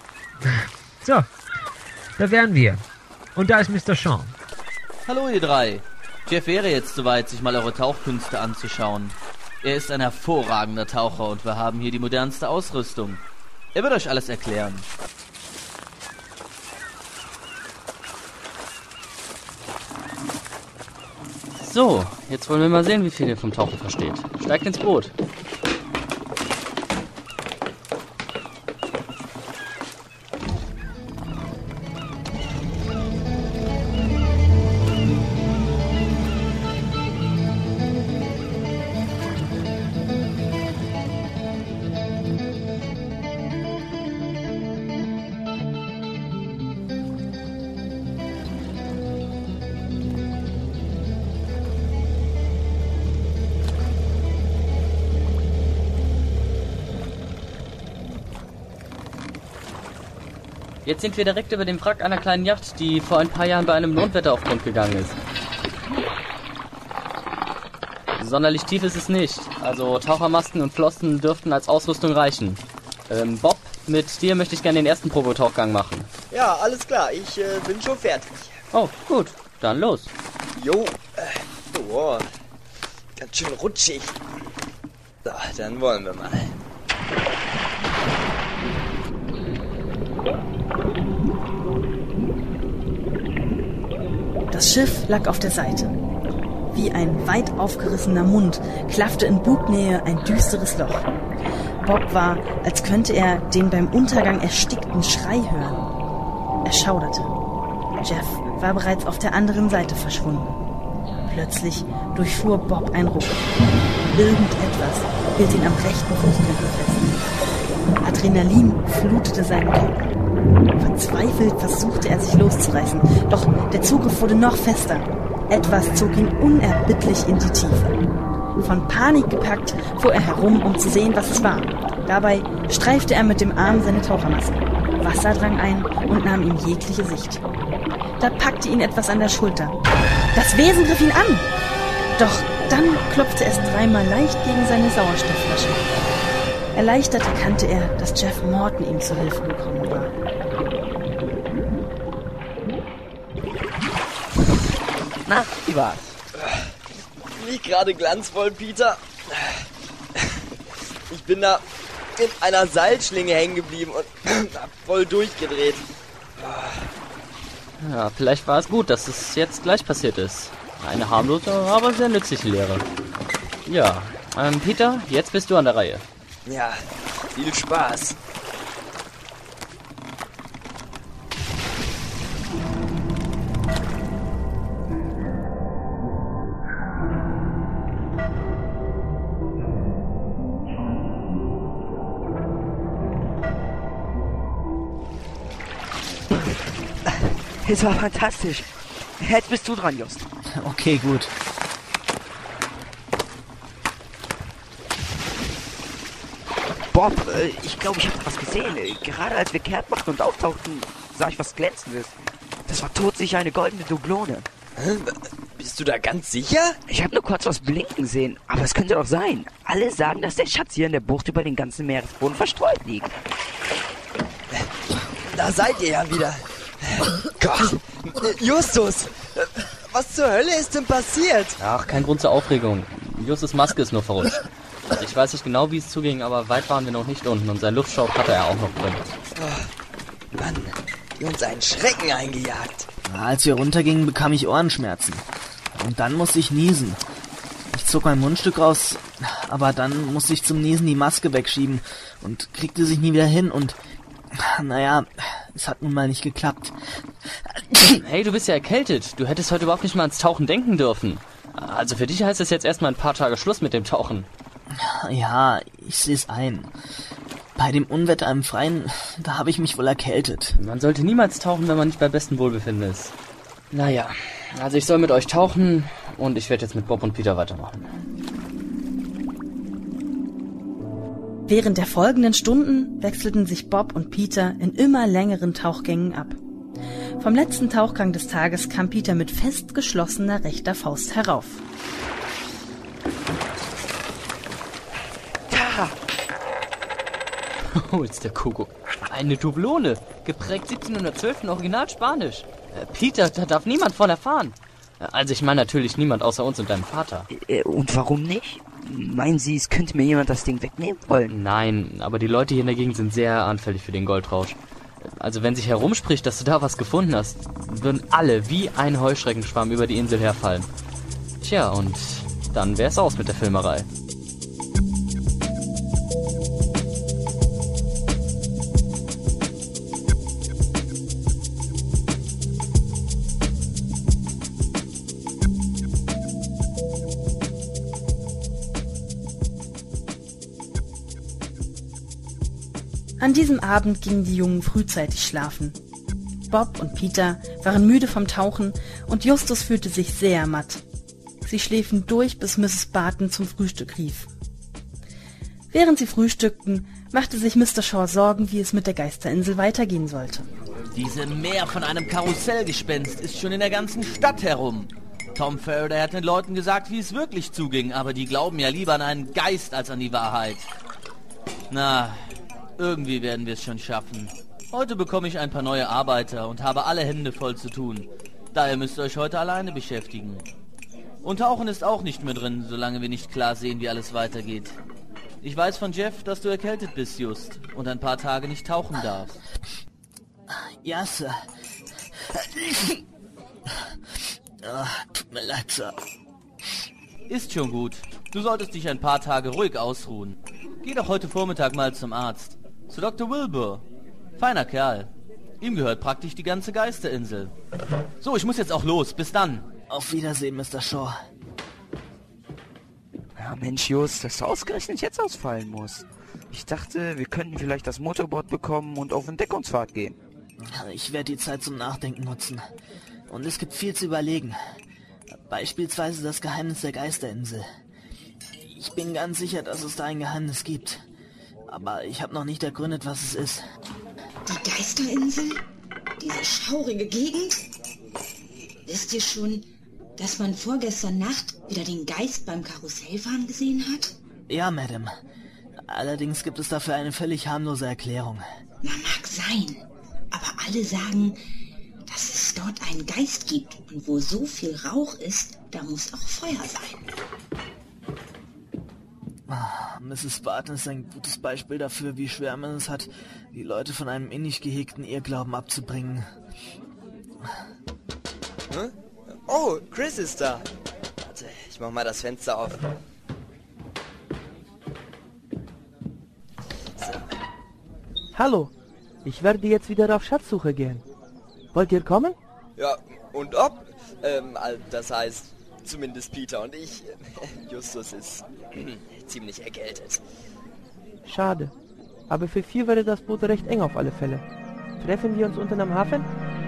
So, da wären wir. Und da ist Mr. Shaw. Hallo ihr 3. Jeff wäre jetzt soweit, sich mal eure Tauchkünste anzuschauen. Er ist ein hervorragender Taucher und wir haben hier die modernste Ausrüstung. Er wird euch alles erklären. So, jetzt wollen wir mal sehen, wie viel ihr vom Tauchen versteht. Steigt ins Boot. Jetzt sind wir direkt über dem Wrack einer kleinen Yacht, die vor ein paar Jahren bei einem Mondwetter auf Grund gegangen ist. Sonderlich tief ist es nicht, also Tauchermasken und Flossen dürften als Ausrüstung reichen. Bob, mit dir möchte ich gerne den ersten Probotauchgang machen. Ja, alles klar, ich bin schon fertig. Oh, gut, dann los. Jo, oh, ganz schön rutschig. So, dann wollen wir mal. Das Schiff lag auf der Seite. Wie ein weit aufgerissener Mund klaffte in Bugnähe ein düsteres Loch. Bob war, als könnte er den beim Untergang erstickten Schrei hören. Er schauderte. Jeff war bereits auf der anderen Seite verschwunden. Plötzlich durchfuhr Bob ein Ruck. Irgendetwas hielt ihn am rechten Fußknöchel fest. Adrenalin flutete seinen Körper. Verzweifelt versuchte er sich loszureißen, doch der Zugriff wurde noch fester. Etwas zog ihn unerbittlich in die Tiefe. Von Panik gepackt fuhr er herum, um zu sehen, was es war. Dabei streifte er mit dem Arm seine Tauchermaske. Wasser drang ein und nahm ihm jegliche Sicht. Da packte ihn etwas an der Schulter. Das Wesen griff ihn an! Doch dann klopfte es 3-mal leicht gegen seine Sauerstoffflasche. Erleichtert erkannte er, dass Jeff Morton ihm zu Hilfe gekommen war. Na, wie war's? Nicht gerade glanzvoll, Peter. Ich bin da in einer Seilschlinge hängen geblieben und hab voll durchgedreht. Ja, vielleicht war es gut, dass es jetzt gleich passiert ist. Eine harmlose, aber sehr nützliche Lehre. Ja, Peter, jetzt bist du an der Reihe. Ja, viel Spaß. Es war fantastisch. Jetzt bist du dran, Just. Okay, gut. Bob, ich glaube, ich habe was gesehen. Gerade als wir kehrt machten und auftauchten, sah ich was Glänzendes. Das war todsicher eine goldene Dublone. Bist du da ganz sicher? Ich habe nur kurz was blinken sehen, aber es könnte doch sein. Alle sagen, dass der Schatz hier in der Bucht über den ganzen Meeresboden verstreut liegt. Da seid ihr ja wieder. Gott, Justus, was zur Hölle ist denn passiert? Ach, kein Grund zur Aufregung. Justus' Maske ist nur verrutscht. Ich weiß nicht genau, wie es zuging, aber weit waren wir noch nicht unten und sein Luftschlauch hatte er auch noch drin. Oh, Mann, die uns einen Schrecken eingejagt. Als wir runtergingen, bekam ich Ohrenschmerzen. Und dann musste ich niesen. Ich zog mein Mundstück raus, aber dann musste ich zum Niesen die Maske wegschieben und kriegte sich nie wieder hin und... Naja, es hat nun mal nicht geklappt. Hey, du bist ja erkältet. Du hättest heute überhaupt nicht mal ans Tauchen denken dürfen. Also für dich heißt es jetzt erstmal ein paar Tage Schluss mit dem Tauchen. Ja, ich seh's ein. Bei dem Unwetter im Freien, da habe ich mich wohl erkältet. Man sollte niemals tauchen, wenn man nicht bei bestem Wohlbefinden ist. Naja, also ich soll mit euch tauchen und ich werde jetzt mit Bob und Peter weitermachen. Während der folgenden Stunden wechselten sich Bob und Peter in immer längeren Tauchgängen ab. Vom letzten Tauchgang des Tages kam Peter mit fest geschlossener rechter Faust herauf. Da! Oh, ist der Kuckuck. Eine Dublone, geprägt 1712 in Original Spanisch. Peter, da darf niemand von erfahren. Also ich meine natürlich niemand außer uns und deinem Vater. Und warum nicht? Meinen Sie, es könnte mir jemand das Ding wegnehmen wollen? Nein, aber die Leute hier in der Gegend sind sehr anfällig für den Goldrausch. Also wenn sich herumspricht, dass du da was gefunden hast, würden alle wie ein Heuschreckenschwarm über die Insel herfallen. Tja, und dann wär's aus mit der Filmerei. An diesem Abend gingen die Jungen frühzeitig schlafen. Bob und Peter waren müde vom Tauchen und Justus fühlte sich sehr matt. Sie schliefen durch, bis Mrs. Barton zum Frühstück rief. Während sie frühstückten, machte sich Mr. Shaw Sorgen, wie es mit der Geisterinsel weitergehen sollte. Diese Mär von einem Karussellgespenst ist schon in der ganzen Stadt herum. Tom Faraday hat den Leuten gesagt, wie es wirklich zuging, aber die glauben ja lieber an einen Geist als an die Wahrheit. Na, irgendwie werden wir es schon schaffen. Heute bekomme ich ein paar neue Arbeiter und habe alle Hände voll zu tun. Daher müsst ihr euch heute alleine beschäftigen. Und Tauchen ist auch nicht mehr drin, solange wir nicht klar sehen, wie alles weitergeht. Ich weiß von Jeff, dass du erkältet bist, Just, und ein paar Tage nicht tauchen darfst. Ja, Sir. Tut mir leid, Sir. Ist schon gut. Du solltest dich ein paar Tage ruhig ausruhen. Geh doch heute Vormittag mal zum Arzt. Zu Dr. Wilbur. Feiner Kerl. Ihm gehört praktisch die ganze Geisterinsel. So, ich muss jetzt auch los. Bis dann. Auf Wiedersehen, Mr. Shaw. Ja, Mensch, Just, dass du ausgerechnet jetzt ausfallen musst. Ich dachte, wir könnten vielleicht das Motorboot bekommen und auf Entdeckungsfahrt gehen. Ich werde die Zeit zum Nachdenken nutzen. Und es gibt viel zu überlegen. Beispielsweise das Geheimnis der Geisterinsel. Ich bin ganz sicher, dass es da ein Geheimnis gibt. aber ich habe noch nicht ergründet, was es ist. Die Geisterinsel? Diese schaurige Gegend? Wisst ihr schon, dass man vorgestern Nacht wieder den Geist beim Karussellfahren gesehen hat? Ja, Madame. Allerdings gibt es dafür eine völlig harmlose Erklärung. Na, mag sein. Aber alle sagen, dass es dort einen Geist gibt. Und wo so viel Rauch ist, da muss auch Feuer sein. Mrs. Barton ist ein gutes Beispiel dafür, wie schwer man es hat, die Leute von einem innig gehegten Irrglauben abzubringen. Hm? Oh, Chris ist da. Warte, ich mach mal das Fenster auf. So. Hallo, ich werde jetzt wieder auf Schatzsuche gehen. Wollt ihr kommen? Ja, und ob? Das heißt, zumindest Peter und ich. Justus ist ziemlich erkältet. Schade. Aber für 4 wäre das Boot recht eng auf alle Fälle. Treffen wir uns unten am Hafen?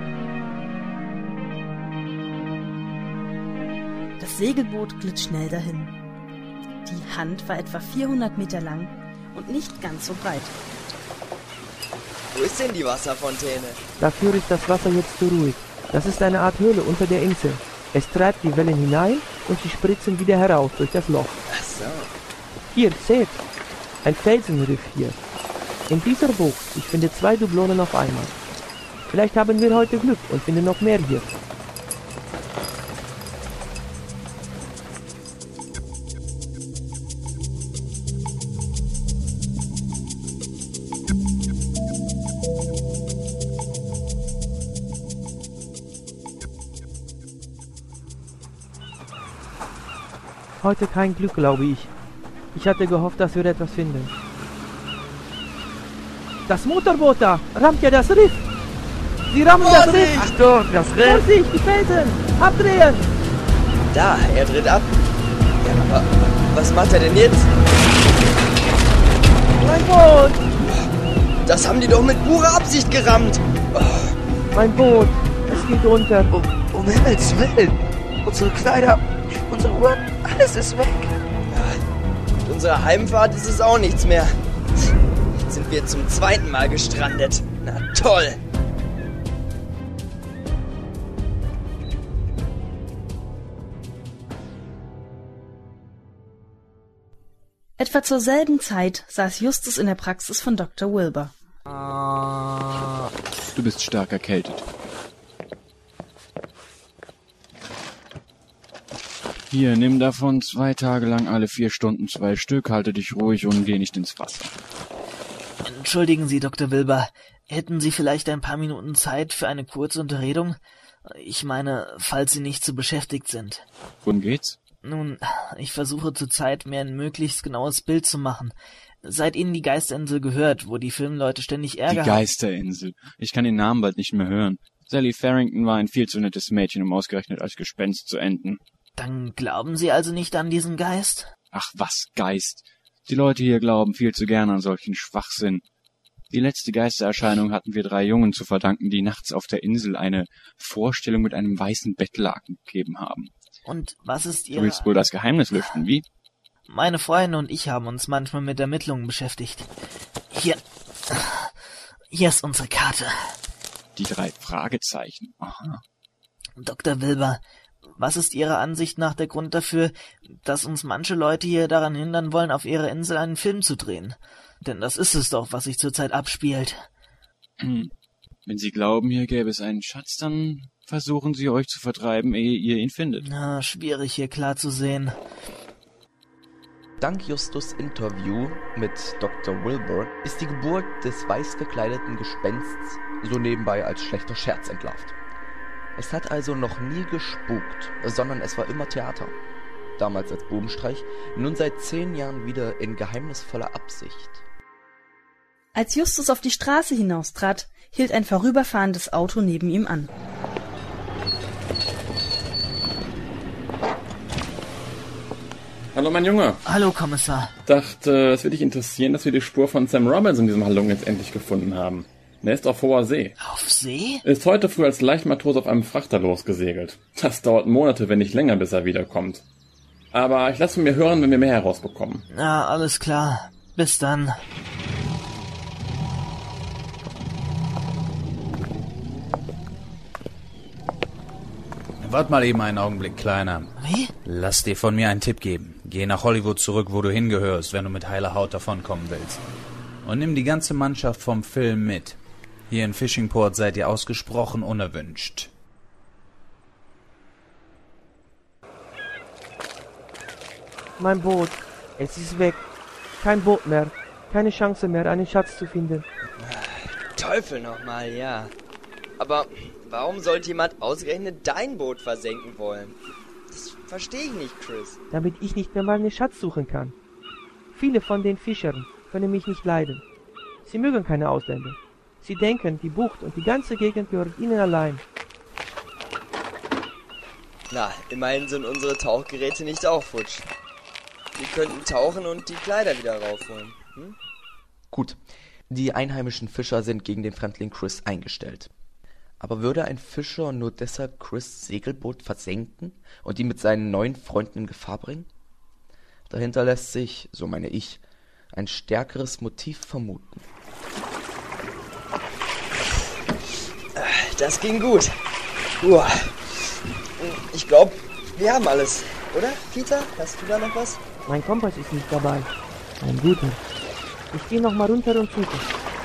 Das Segelboot glitt schnell dahin. Die Hand war etwa 400 Meter lang und nicht ganz so breit. Wo ist denn die Wasserfontäne? Dafür ist das Wasser jetzt zu ruhig. Das ist eine Art Höhle unter der Insel. Es treibt die Wellen hinein und sie spritzen wieder heraus durch das Loch. Ach so. Hier, seht! Ein Felsenriff hier. In dieser Bucht, ich finde 2 Dublonen auf einmal. Vielleicht haben wir heute Glück und finden noch mehr hier. Heute kein Glück, glaube ich. Ich hatte gehofft, dass wir etwas finden. Das Motorboot da rammt ja das Riff. Sie rammen das Riff. Achtung, das Riff. Vorsicht, die Felsen. Abdrehen. Da, er dreht ab. Ja, aber was macht er denn jetzt? Mein Boot. Das haben die doch mit purer Absicht gerammt. Oh. Mein Boot. Es geht unter. Um Himmels Willen. Unsere Kleider, unsere Uhren, alles ist weg. Ja, mit unserer Heimfahrt ist es auch nichts mehr. Jetzt sind wir zum 2. Mal gestrandet. Na toll. Etwa zur selben Zeit saß Justus in der Praxis von Dr. Wilbur. Du bist stark erkältet. Hier, nimm davon 2 Tage lang alle 4 Stunden 2 Stück, halte dich ruhig und geh nicht ins Wasser. Entschuldigen Sie, Dr. Wilbur. Hätten Sie vielleicht ein paar Minuten Zeit für eine kurze Unterredung? Ich meine, falls Sie nicht so beschäftigt sind. Worum geht's? Nun, ich versuche zurzeit, mir ein möglichst genaues Bild zu machen. Seit Ihnen die Geisterinsel gehört, wo die Filmleute ständig Ärger haben... Die Geisterinsel. Ich kann den Namen bald nicht mehr hören. Sally Farrington war ein viel zu nettes Mädchen, um ausgerechnet als Gespenst zu enden. Dann glauben Sie also nicht an diesen Geist? Ach was, Geist. Die Leute hier glauben viel zu gerne an solchen Schwachsinn. Die letzte Geistererscheinung hatten wir 3 Jungen zu verdanken, die nachts auf der Insel eine Vorstellung mit einem weißen Bettlaken gegeben haben. Und was ist Ihre... Du willst wohl das Geheimnis lüften, wie? Meine Freunde und ich haben uns manchmal mit Ermittlungen beschäftigt. Hier ist unsere Karte. Die 3 Fragezeichen. Aha. Dr. Wilbur, was ist Ihrer Ansicht nach der Grund dafür, dass uns manche Leute hier daran hindern wollen, auf ihrer Insel einen Film zu drehen? Denn das ist es doch, was sich zurzeit abspielt. Wenn Sie glauben, hier gäbe es einen Schatz, dann versuchen Sie euch zu vertreiben, ehe ihr ihn findet. Na, schwierig hier klar zu sehen. Dank Justus' Interview mit Dr. Wilbur ist die Geburt des weiß gekleideten Gespensts so nebenbei als schlechter Scherz entlarvt. Es hat also noch nie gespukt, sondern es war immer Theater. Damals als Bubenstreich, nun seit 10 Jahren wieder in geheimnisvoller Absicht. Als Justus auf die Straße hinaustrat, hielt ein vorüberfahrendes Auto neben ihm an. Hallo, mein Junge. Hallo, Kommissar. Dachte, es würde dich interessieren, dass wir die Spur von Sam Robbins in diesem Halunken jetzt endlich gefunden haben. Er ist auf hoher See. Auf See? Er ist heute früh als Leichtmatrose auf einem Frachter losgesegelt. Das dauert Monate, wenn nicht länger, bis er wiederkommt. Aber ich lasse von mir hören, wenn wir mehr herausbekommen. Na, alles klar. Bis dann. Wart mal eben einen Augenblick, Kleiner. Wie? Lass dir von mir einen Tipp geben. Geh nach Hollywood zurück, wo du hingehörst, wenn du mit heiler Haut davonkommen willst. Und nimm die ganze Mannschaft vom Film mit. Hier in Fishingport seid ihr ausgesprochen unerwünscht. Mein Boot. Es ist weg. Kein Boot mehr. Keine Chance mehr, einen Schatz zu finden. Teufel nochmal, ja. Aber warum sollte jemand ausgerechnet dein Boot versenken wollen? Das verstehe ich nicht, Chris. Damit ich nicht mehr meinen Schatz suchen kann. Viele von den Fischern können mich nicht leiden. Sie mögen keine Ausländer. Sie denken, die Bucht und die ganze Gegend gehört ihnen allein. Na, immerhin sind unsere Tauchgeräte nicht auch futsch. Wir könnten tauchen und die Kleider wieder raufholen. Hm? Gut, die einheimischen Fischer sind gegen den Fremdling Chris eingestellt. Aber würde ein Fischer nur deshalb Chris' Segelboot versenken und ihn mit seinen neuen Freunden in Gefahr bringen? Dahinter lässt sich, so meine ich, ein stärkeres Motiv vermuten. Das ging gut. Uah. Ich glaube, wir haben alles, oder? Peter, hast du da noch was? Mein Kompass ist nicht dabei. Ein guter. Ich gehe noch mal runter und suche.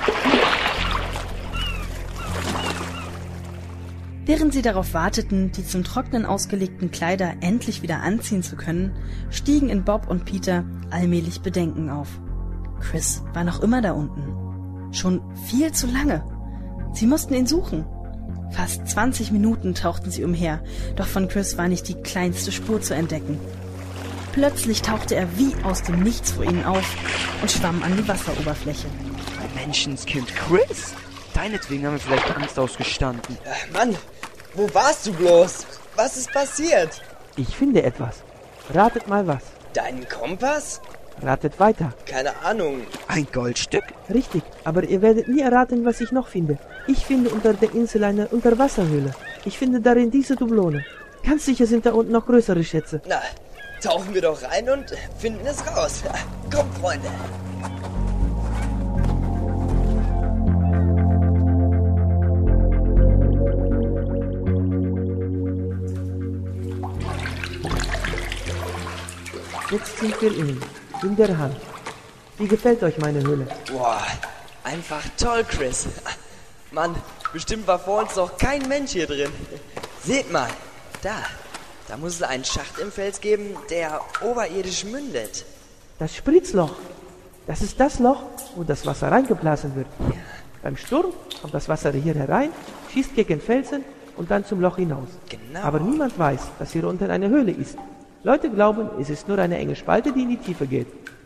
Während sie darauf warteten, die zum Trocknen ausgelegten Kleider endlich wieder anziehen zu können, stiegen in Bob und Peter allmählich Bedenken auf. Chris war noch immer da unten. Schon viel zu lange. Sie mussten ihn suchen. Fast 20 Minuten tauchten sie umher, doch von Chris war nicht die kleinste Spur zu entdecken. Plötzlich tauchte er wie aus dem Nichts vor ihnen auf und schwamm an die Wasseroberfläche. Ein Menschenskind, Chris? Deinetwegen haben wir vielleicht Angst ausgestanden. Mann, wo warst du bloß? Was ist passiert? Ich finde etwas. Ratet mal was. Deinen Kompass? Ratet weiter. Keine Ahnung. Ein Goldstück? Richtig, aber ihr werdet nie erraten, was ich noch finde. Ich finde unter der Insel eine Unterwasserhöhle. Ich finde darin diese Dublone. Ganz sicher sind da unten noch größere Schätze. Na, tauchen wir doch rein und finden es raus. Kommt, Freunde. Jetzt sind wir innen, in der Hand. Wie gefällt euch meine Höhle? Boah, einfach toll, Chris. Mann, bestimmt war vor uns noch kein Mensch hier drin. Seht mal, da muss es einen Schacht im Fels geben, der oberirdisch mündet. Das Spritzloch. Das ist das Loch, wo das Wasser reingeblasen wird. Ja. Beim Sturm kommt das Wasser hier herein, schießt gegen Felsen und dann zum Loch hinaus. Genau. Aber niemand weiß, dass hier unten eine Höhle ist. Leute glauben, es ist nur eine enge Spalte, die in die Tiefe geht.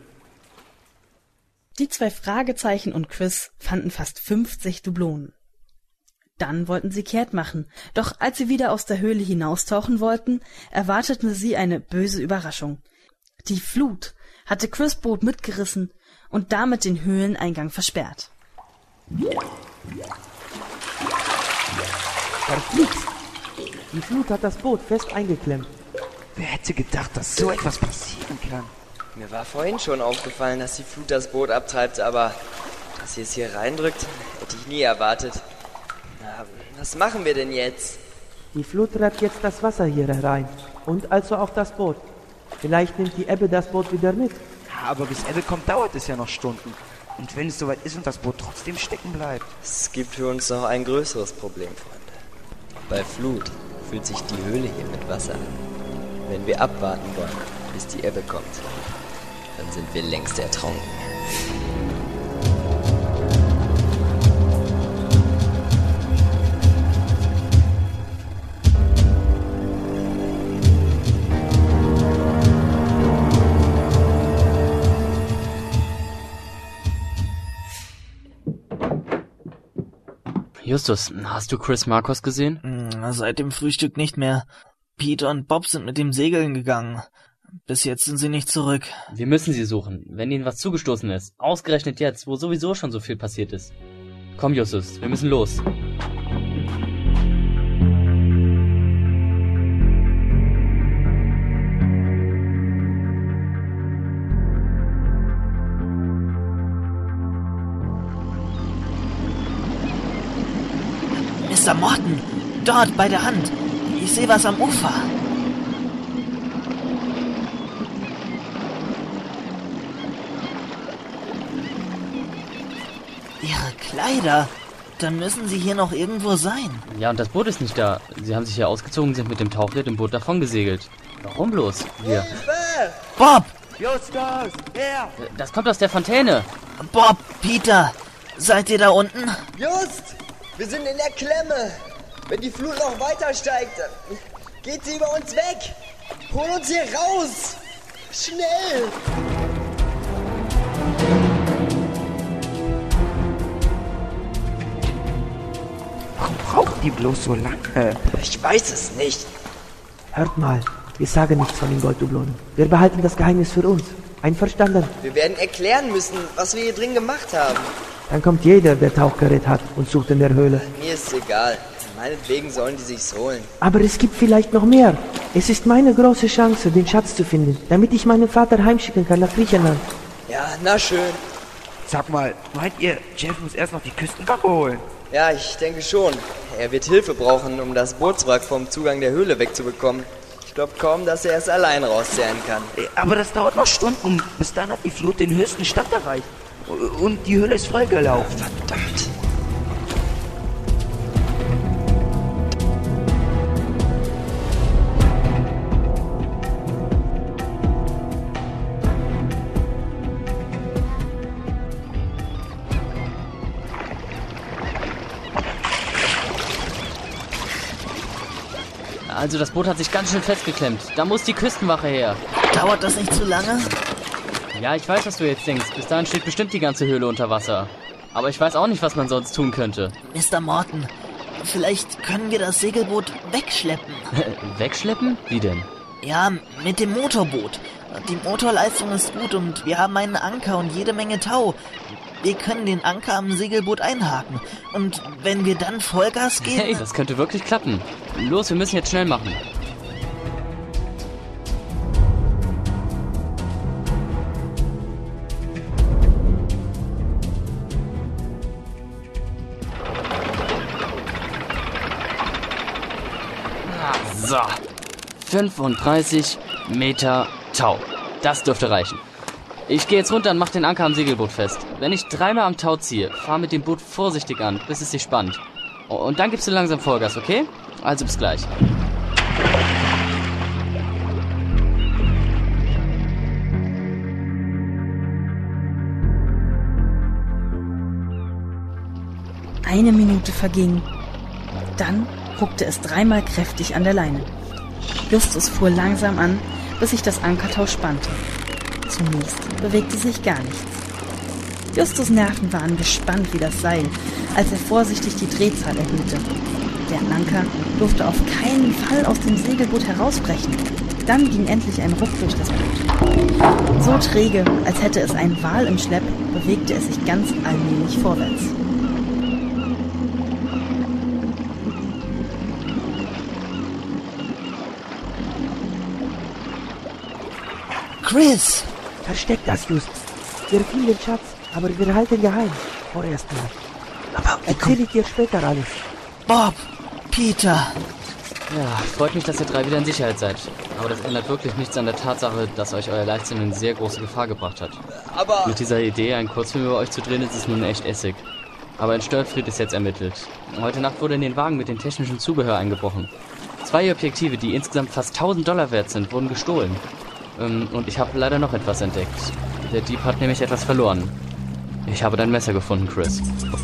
Die 2 Fragezeichen und Chris fanden fast 50 Dublonen. Dann wollten sie kehrt machen, doch als sie wieder aus der Höhle hinaustauchen wollten, erwarteten sie eine böse Überraschung. Die Flut hatte Chris' Boot mitgerissen und damit den Höhleneingang versperrt. Verflixt! Die Flut hat das Boot fest eingeklemmt. Wer hätte gedacht, dass so etwas passieren kann? Mir war vorhin schon aufgefallen, dass die Flut das Boot abtreibt, aber dass sie es hier reindrückt, hätte ich nie erwartet. Na, was machen wir denn jetzt? Die Flut treibt jetzt das Wasser hier herein und also auch das Boot. Vielleicht nimmt die Ebbe das Boot wieder mit. Aber bis Ebbe kommt, dauert es ja noch Stunden. Und wenn es soweit ist und das Boot trotzdem stecken bleibt? Es gibt für uns noch ein größeres Problem, Freunde. Bei Flut füllt sich die Höhle hier mit Wasser an. Wenn wir abwarten wollen, bis die Ebbe kommt, dann sind wir längst ertrunken. Justus, hast du Chris Marcos gesehen? Seit dem Frühstück nicht mehr. Peter und Bob sind mit dem Segeln gegangen. Bis jetzt sind sie nicht zurück. Wir müssen sie suchen, wenn ihnen was zugestoßen ist. Ausgerechnet jetzt, wo sowieso schon so viel passiert ist. Komm, Justus, wir müssen los. Mr. Morton, dort bei der Hand. Ich sehe was am Ufer. Ihre Kleider. Dann müssen sie hier noch irgendwo sein. Ja, und das Boot ist nicht da. Sie haben sich hier ausgezogen, sind mit dem Tauchgerät im Boot davon gesegelt. Warum bloß? Hier. Hilfe! Bob! Justus! Wer? Das kommt aus der Fontäne. Bob, Peter, seid ihr da unten? Just! Wir sind in der Klemme! Wenn die Flut noch weiter steigt, dann geht sie über uns weg! Hol uns hier raus! Schnell! Warum brauchen die bloß so lange? Ich weiß es nicht. Hört mal, wir sagen nichts von den Golddublonen. Wir behalten das Geheimnis für uns. Einverstanden? Wir werden erklären müssen, was wir hier drin gemacht haben. Dann kommt jeder, der Tauchgerät hat und sucht in der Höhle. Mir ist egal. Meinetwegen sollen die sich's holen. Aber es gibt vielleicht noch mehr. Es ist meine große Chance, den Schatz zu finden, damit ich meinen Vater heimschicken kann nach Griechenland. Ja, na schön. Sag mal, meint ihr, Jeff muss erst noch die Küstenwache holen? Ja, ich denke schon. Er wird Hilfe brauchen, um das Bootswrack vom Zugang der Höhle wegzubekommen. Ich glaube kaum, dass er es allein rauszerren kann. Aber das dauert noch Stunden. Bis dann hat die Flut den höchsten Stand erreicht. Und die Höhle ist vollgelaufen. Verdammt. Also das Boot hat sich ganz schön festgeklemmt. Da muss die Küstenwache her. Dauert das nicht zu lange? Ja, ich weiß, was du jetzt denkst. Bis dahin steht bestimmt die ganze Höhle unter Wasser. Aber ich weiß auch nicht, was man sonst tun könnte. Mr. Morton, vielleicht können wir das Segelboot wegschleppen. Wegschleppen? Wie denn? Ja, mit dem Motorboot. Die Motorleistung ist gut und wir haben einen Anker und jede Menge Tau. Wir können den Anker am Segelboot einhaken. Und wenn wir dann Vollgas geben... Hey, das könnte wirklich klappen. Los, wir müssen jetzt schnell machen. So. 35 Meter Tau. Das dürfte reichen. Ich gehe jetzt runter und mach den Anker am Segelboot fest. Wenn ich dreimal am Tau ziehe, fahr mit dem Boot vorsichtig an, bis es sich spannt. Und dann gibst du langsam Vollgas, okay? Also bis gleich. Eine Minute verging. Dann ruckte es dreimal kräftig an der Leine. Justus fuhr langsam an, bis sich das Ankertau spannte. Zunächst bewegte sich gar nichts. Justus' Nerven waren gespannt wie das Seil, als er vorsichtig die Drehzahl erhöhte. Der Anker durfte auf keinen Fall aus dem Segelboot herausbrechen. Dann ging endlich ein Ruck durch das Boot. So träge, als hätte es einen Wal im Schlepp, bewegte es sich ganz allmählich vorwärts. Chris! Versteck das, Just. Wir finden den Schatz, aber wir halten geheim. Vorerst mal. Aber erzähle ich dir später alles. Bob! Peter! Ja, freut mich, dass ihr drei wieder in Sicherheit seid. Aber das ändert wirklich nichts an der Tatsache, dass euch euer Leichtsinn in sehr große Gefahr gebracht hat. Aber... Mit dieser Idee, einen Kurzfilm über euch zu drehen, ist es nun echt Essig. Aber in Störfried ist jetzt ermittelt. Heute Nacht wurde in den Wagen mit dem technischen Zubehör eingebrochen. 2 Objektive, die insgesamt fast $1000 wert sind, wurden gestohlen. Und ich habe leider noch etwas entdeckt. Der Dieb hat nämlich etwas verloren. Ich habe dein Messer gefunden, Chris.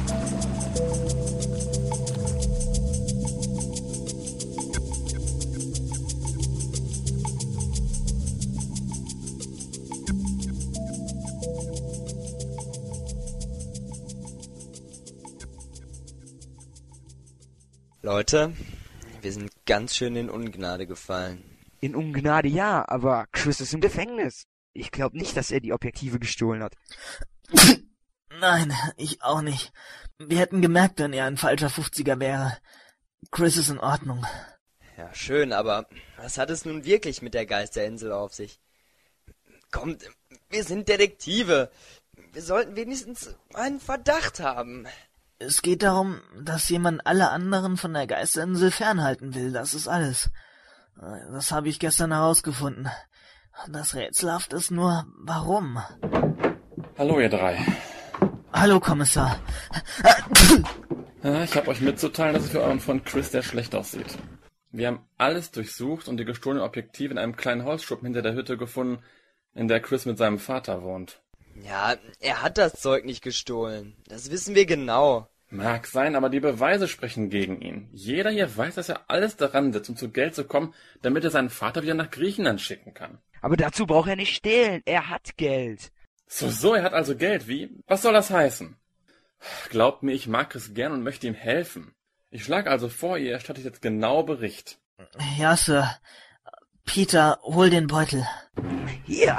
Leute, wir sind ganz schön in Ungnade gefallen. In Ungnade ja, aber Chris ist im Gefängnis. Ich glaube nicht, dass er die Objektive gestohlen hat. Nein, ich auch nicht. Wir hätten gemerkt, wenn er ein falscher 50er wäre. Chris ist in Ordnung. Ja, schön, aber was hat es nun wirklich mit der Geisterinsel auf sich? Kommt, wir sind Detektive. Wir sollten wenigstens einen Verdacht haben. Es geht darum, dass jemand alle anderen von der Geisterinsel fernhalten will, das ist alles. Das habe ich gestern herausgefunden. Das Rätselhaft ist nur, warum? Hallo, ihr drei. Hallo, Kommissar. Ja, ich habe euch mitzuteilen, dass es für euren Freund Chris sehr schlecht aussieht. Wir haben alles durchsucht und die gestohlenen Objektive in einem kleinen Holzschuppen hinter der Hütte gefunden, in der Chris mit seinem Vater wohnt. Ja, er hat das Zeug nicht gestohlen. Das wissen wir genau. Mag sein, aber die Beweise sprechen gegen ihn. Jeder hier weiß, dass er alles daran setzt, um zu Geld zu kommen, damit er seinen Vater wieder nach Griechenland schicken kann. Aber dazu braucht er nicht stehlen. Er hat Geld. So, er hat also Geld, wie? Was soll das heißen? Glaubt mir, ich mag Chris gern und möchte ihm helfen. Ich schlage also vor, ihr erstattet jetzt genau Bericht. Ja, Sir. Peter, hol den Beutel. Hier.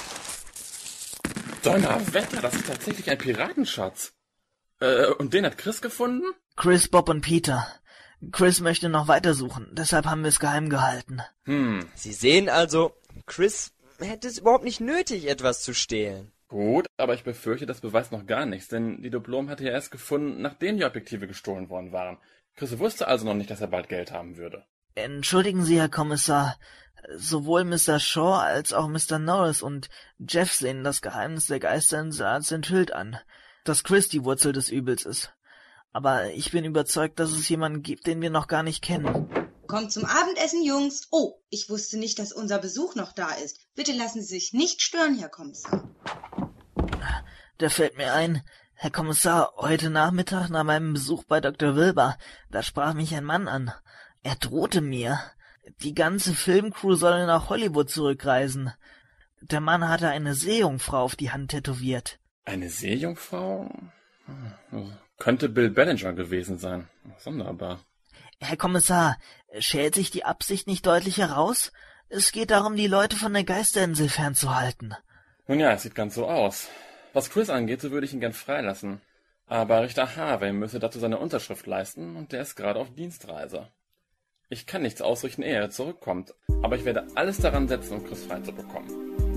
Donnerwetter, das ist tatsächlich ein Piratenschatz. Und den hat Chris gefunden? Chris, Bob und Peter. Chris möchte noch weitersuchen, deshalb haben wir es geheim gehalten. Sie sehen also, Chris hätte es überhaupt nicht nötig, etwas zu stehlen. Gut, aber ich befürchte, das beweist noch gar nichts, denn die Diplom hatte er erst gefunden, nachdem die Objektive gestohlen worden waren. Chris wusste also noch nicht, dass er bald Geld haben würde. Entschuldigen Sie, Herr Kommissar. Sowohl Mr. Shaw als auch Mr. Norris und Jeff sehen das Geheimnis der Geisterinsel als enthüllt an, dass Chris die Wurzel des Übels ist. Aber ich bin überzeugt, dass es jemanden gibt, den wir noch gar nicht kennen. Kommt zum Abendessen, Jungs. Oh, ich wusste nicht, dass unser Besuch noch da ist. Bitte lassen Sie sich nicht stören, Herr Kommissar. Da fällt mir ein, Herr Kommissar, heute Nachmittag nach meinem Besuch bei Dr. Wilbur, da sprach mich ein Mann an. Er drohte mir. Die ganze Filmcrew solle nach Hollywood zurückreisen. Der Mann hatte eine Seejungfrau auf die Hand tätowiert. Eine Seejungfrau? Könnte Bill Bellinger gewesen sein. Sonderbar. Herr Kommissar, schält sich die Absicht nicht deutlich heraus? Es geht darum, die Leute von der Geisterinsel fernzuhalten. Nun ja, es sieht ganz so aus. Was Chris angeht, so würde ich ihn gern freilassen. Aber Richter Harvey müsse dazu seine Unterschrift leisten und der ist gerade auf Dienstreise. Ich kann nichts ausrichten, ehe er zurückkommt, aber ich werde alles daran setzen, um Chris frei zu bekommen.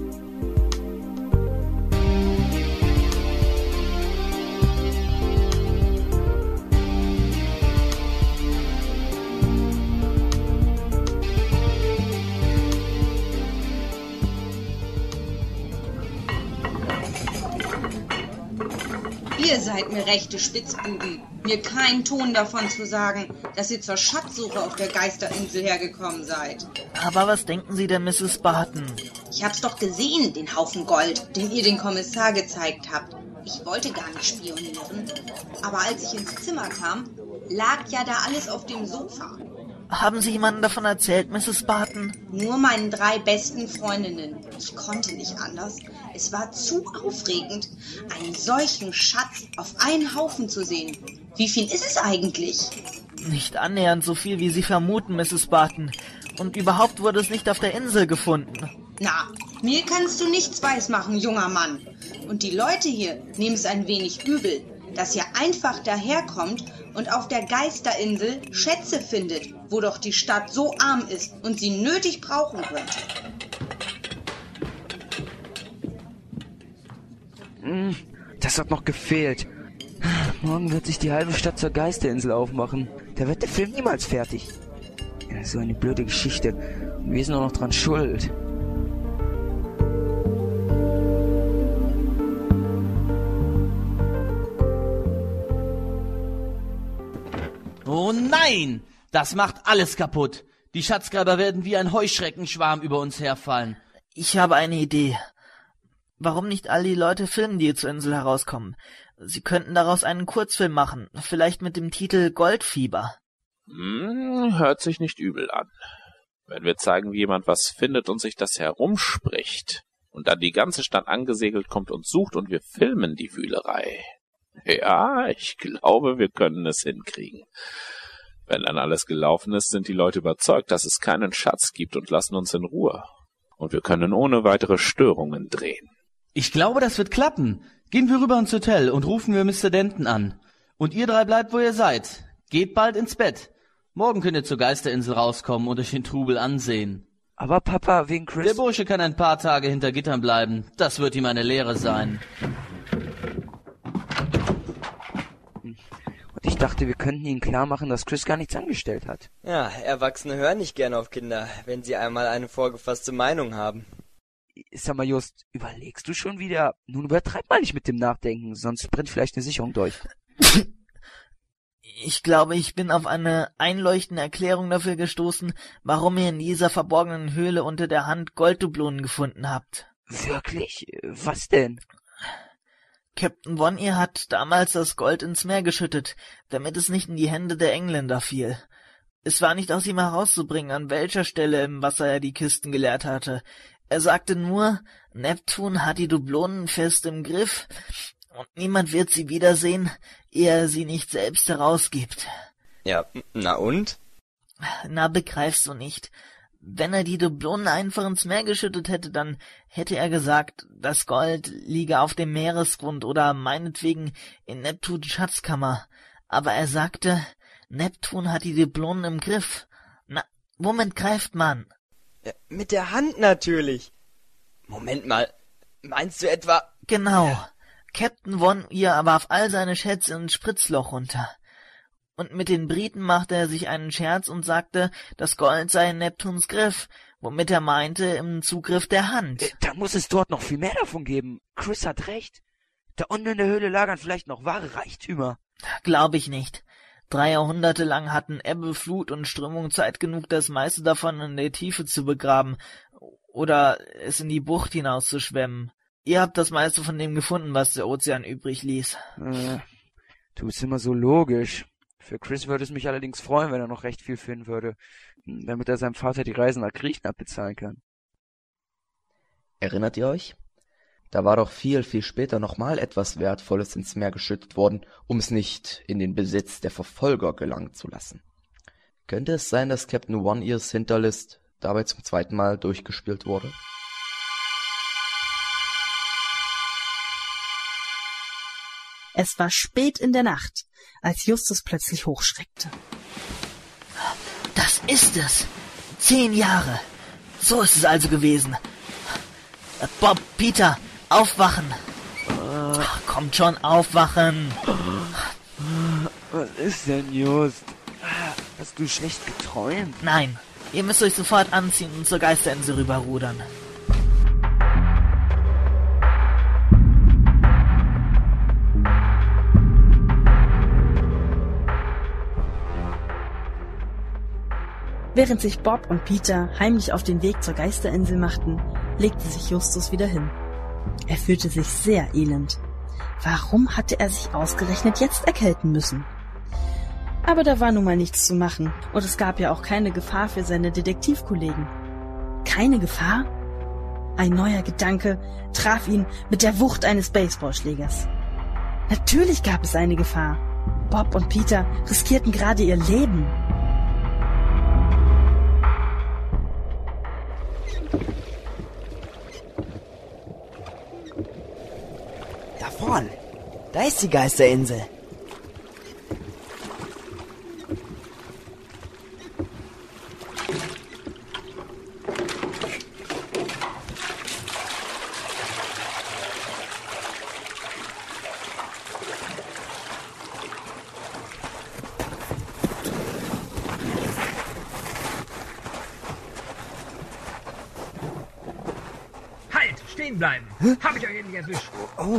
Ihr seid mir rechte Spitzbuben. Mir keinen Ton davon zu sagen, dass ihr zur Schatzsuche auf der Geisterinsel hergekommen seid. Aber was denken Sie denn, Mrs. Barton? Ich hab's doch gesehen, den Haufen Gold, den ihr den Kommissar gezeigt habt. Ich wollte gar nicht spionieren. Aber als ich ins Zimmer kam, lag ja da alles auf dem Sofa. Haben Sie jemandem davon erzählt, Mrs. Barton? Nur meinen 3 besten Freundinnen. Ich konnte nicht anders. Es war zu aufregend, einen solchen Schatz auf einen Haufen zu sehen. Wie viel ist es eigentlich? Nicht annähernd so viel, wie Sie vermuten, Mrs. Barton. Und überhaupt wurde es nicht auf der Insel gefunden. Na, mir kannst du nichts weismachen, junger Mann. Und die Leute hier nehmen es ein wenig übel, dass ihr einfach daherkommt und auf der Geisterinsel Schätze findet, wo doch die Stadt so arm ist und sie nötig brauchen könnte. Das hat noch gefehlt. Morgen wird sich die halbe Stadt zur Geisterinsel aufmachen. Da wird der Film niemals fertig. Ja, so eine blöde Geschichte. Und wir sind auch noch dran schuld. Oh nein! Das macht alles kaputt. Die Schatzgräber werden wie ein Heuschreckenschwarm über uns herfallen. Ich habe eine Idee. Warum nicht all die Leute filmen, die zur Insel herauskommen? Sie könnten daraus einen Kurzfilm machen, vielleicht mit dem Titel Goldfieber. Hört sich nicht übel an. Wenn wir zeigen, wie jemand was findet und sich das herumspricht, und dann die ganze Stadt angesegelt kommt und sucht und wir filmen die Wühlerei. Ja, ich glaube, wir können es hinkriegen. Wenn dann alles gelaufen ist, sind die Leute überzeugt, dass es keinen Schatz gibt und lassen uns in Ruhe. Und wir können ohne weitere Störungen drehen. Ich glaube, das wird klappen. Gehen wir rüber ins Hotel und rufen wir Mr. Denton an. Und ihr 3 bleibt, wo ihr seid. Geht bald ins Bett. Morgen könnt ihr zur Geisterinsel rauskommen und euch den Trubel ansehen. Aber Papa, wegen Chris... Der Bursche kann ein paar Tage hinter Gittern bleiben. Das wird ihm eine Lehre sein. dachte, wir könnten ihnen klar machen, dass Chris gar nichts angestellt hat. Ja, Erwachsene hören nicht gerne auf Kinder, wenn sie einmal eine vorgefasste Meinung haben. Sag mal, Just, überlegst du schon wieder? Nun übertreib mal nicht mit dem Nachdenken, sonst brennt vielleicht eine Sicherung durch. Ich glaube, ich bin auf eine einleuchtende Erklärung dafür gestoßen, warum ihr in dieser verborgenen Höhle unter der Hand Golddublonen gefunden habt. Wirklich? Was denn? Captain One-Ear hat damals das Gold ins Meer geschüttet, damit es nicht in die Hände der Engländer fiel. Es war nicht aus ihm herauszubringen, an welcher Stelle im Wasser er die Kisten geleert hatte. Er sagte nur, Neptun hat die Dublonen fest im Griff und niemand wird sie wiedersehen, ehe er sie nicht selbst herausgibt. Ja, na und? Na, begreifst du nicht. Wenn er die Dublonen einfach ins Meer geschüttet hätte, dann hätte er gesagt, das Gold liege auf dem Meeresgrund oder meinetwegen in Neptuns Schatzkammer. Aber er sagte, Neptun hat die Dublonen im Griff. Na, womit greift man? Ja, mit der Hand natürlich. Moment mal, meinst du etwa... Genau. Captain One-Ear warf all seine Schätze ins Spritzloch runter. Und mit den Briten machte er sich einen Scherz und sagte, das Gold sei in Neptuns Griff, womit er meinte, im Zugriff der Hand. Da muss es dort noch viel mehr davon geben. Chris hat recht. Da unten in der Höhle lagern vielleicht noch wahre Reichtümer. Glaube ich nicht. 3 Jahrhunderte lang hatten Ebbe, Flut und Strömung Zeit genug, das meiste davon in der Tiefe zu begraben oder es in die Bucht hinauszuschwemmen. Ihr habt das meiste von dem gefunden, was der Ozean übrig ließ. Du bist immer so logisch. Für Chris würde es mich allerdings freuen, wenn er noch recht viel finden würde, damit er seinem Vater die Reisen nach Griechenland bezahlen kann. Erinnert ihr euch? Da war doch viel, viel später nochmal etwas Wertvolles ins Meer geschüttet worden, um es nicht in den Besitz der Verfolger gelangen zu lassen. Könnte es sein, dass Captain One-Ears Hinterlist dabei zum 2. Mal durchgespielt wurde? Es war spät in der Nacht, als Justus plötzlich hochschreckte. Das ist es! 10 Jahre! So ist es also gewesen. Bob, Peter, aufwachen! Kommt schon, aufwachen! Was ist denn, Just? Hast du schlecht geträumt? Nein, ihr müsst euch sofort anziehen und zur Geisterinsel rüberrudern. Während sich Bob und Peter heimlich auf den Weg zur Geisterinsel machten, legte sich Justus wieder hin. Er fühlte sich sehr elend. Warum hatte er sich ausgerechnet jetzt erkälten müssen? Aber da war nun mal nichts zu machen, und es gab ja auch keine Gefahr für seine Detektivkollegen. Keine Gefahr? Ein neuer Gedanke traf ihn mit der Wucht eines Baseballschlägers. Natürlich gab es eine Gefahr. Bob und Peter riskierten gerade ihr Leben. Da vorn, da ist die Geisterinsel. Stehen bleiben! Hab ich euch endlich erwischt! Oh!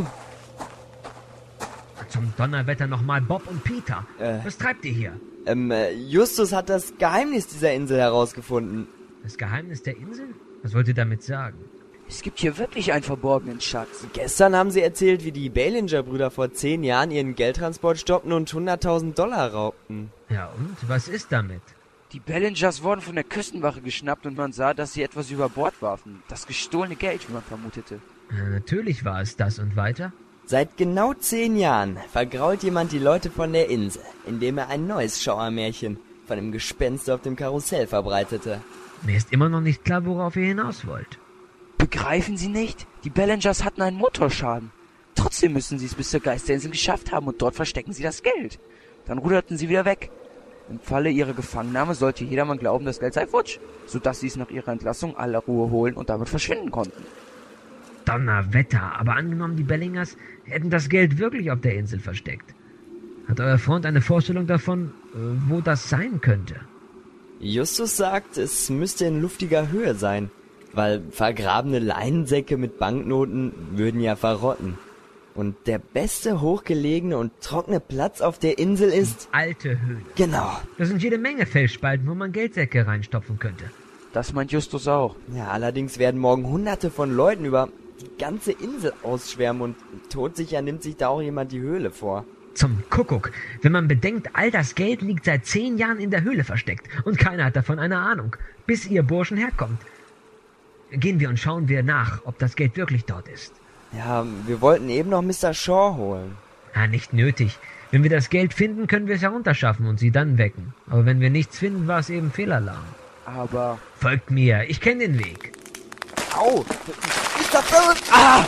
Zum Donnerwetter nochmal Bob und Peter. Was treibt ihr hier? Justus hat das Geheimnis dieser Insel herausgefunden. Das Geheimnis der Insel? Was wollt ihr damit sagen? Es gibt hier wirklich einen verborgenen Schatz. Gestern haben sie erzählt, wie die Ballinger-Brüder vor 10 Jahren ihren Geldtransport stoppten und $100.000 raubten. Ja und? Was ist damit? Die Ballingers wurden von der Küstenwache geschnappt und man sah, dass sie etwas über Bord warfen. Das gestohlene Geld, wie man vermutete. Natürlich war es das. Und weiter? Seit genau 10 Jahren vergrault jemand die Leute von der Insel, indem er ein neues Schauermärchen von dem Gespenst auf dem Karussell verbreitete. Mir ist immer noch nicht klar, worauf ihr hinaus wollt. Begreifen Sie nicht? Die Ballingers hatten einen Motorschaden. Trotzdem müssen sie es bis zur Geisterinsel geschafft haben und dort verstecken sie das Geld. Dann ruderten sie wieder weg. Im Falle ihrer Gefangennahme sollte jedermann glauben, das Geld sei futsch, sodass sie es nach ihrer Entlassung aller Ruhe holen und damit verschwinden konnten. Donnerwetter, aber angenommen, die Ballingers hätten das Geld wirklich auf der Insel versteckt. Hat euer Freund eine Vorstellung davon, wo das sein könnte? Justus sagt, es müsste in luftiger Höhe sein, weil vergrabene Leinensäcke mit Banknoten würden ja verrotten. Und der beste hochgelegene und trockene Platz auf der Insel ist... Alte Höhle. Genau. Da sind jede Menge Felsspalten, wo man Geldsäcke reinstopfen könnte. Das meint Justus auch. Ja, allerdings werden morgen Hunderte von Leuten über die ganze Insel ausschwärmen und todsicher nimmt sich da auch jemand die Höhle vor. Zum Kuckuck. Wenn man bedenkt, all das Geld liegt seit 10 Jahren in der Höhle versteckt und keiner hat davon eine Ahnung, bis ihr Burschen herkommt. Gehen wir und schauen wir nach, ob das Geld wirklich dort ist. Ja, wir wollten eben noch Mr. Shaw holen. Ja, nicht nötig. Wenn wir das Geld finden, können wir es herunterschaffen und sie dann wecken. Aber wenn wir nichts finden, war es eben Fehlalarm. Aber... Folgt mir, ich kenne den Weg. Au! Mr. Ferret! Ah!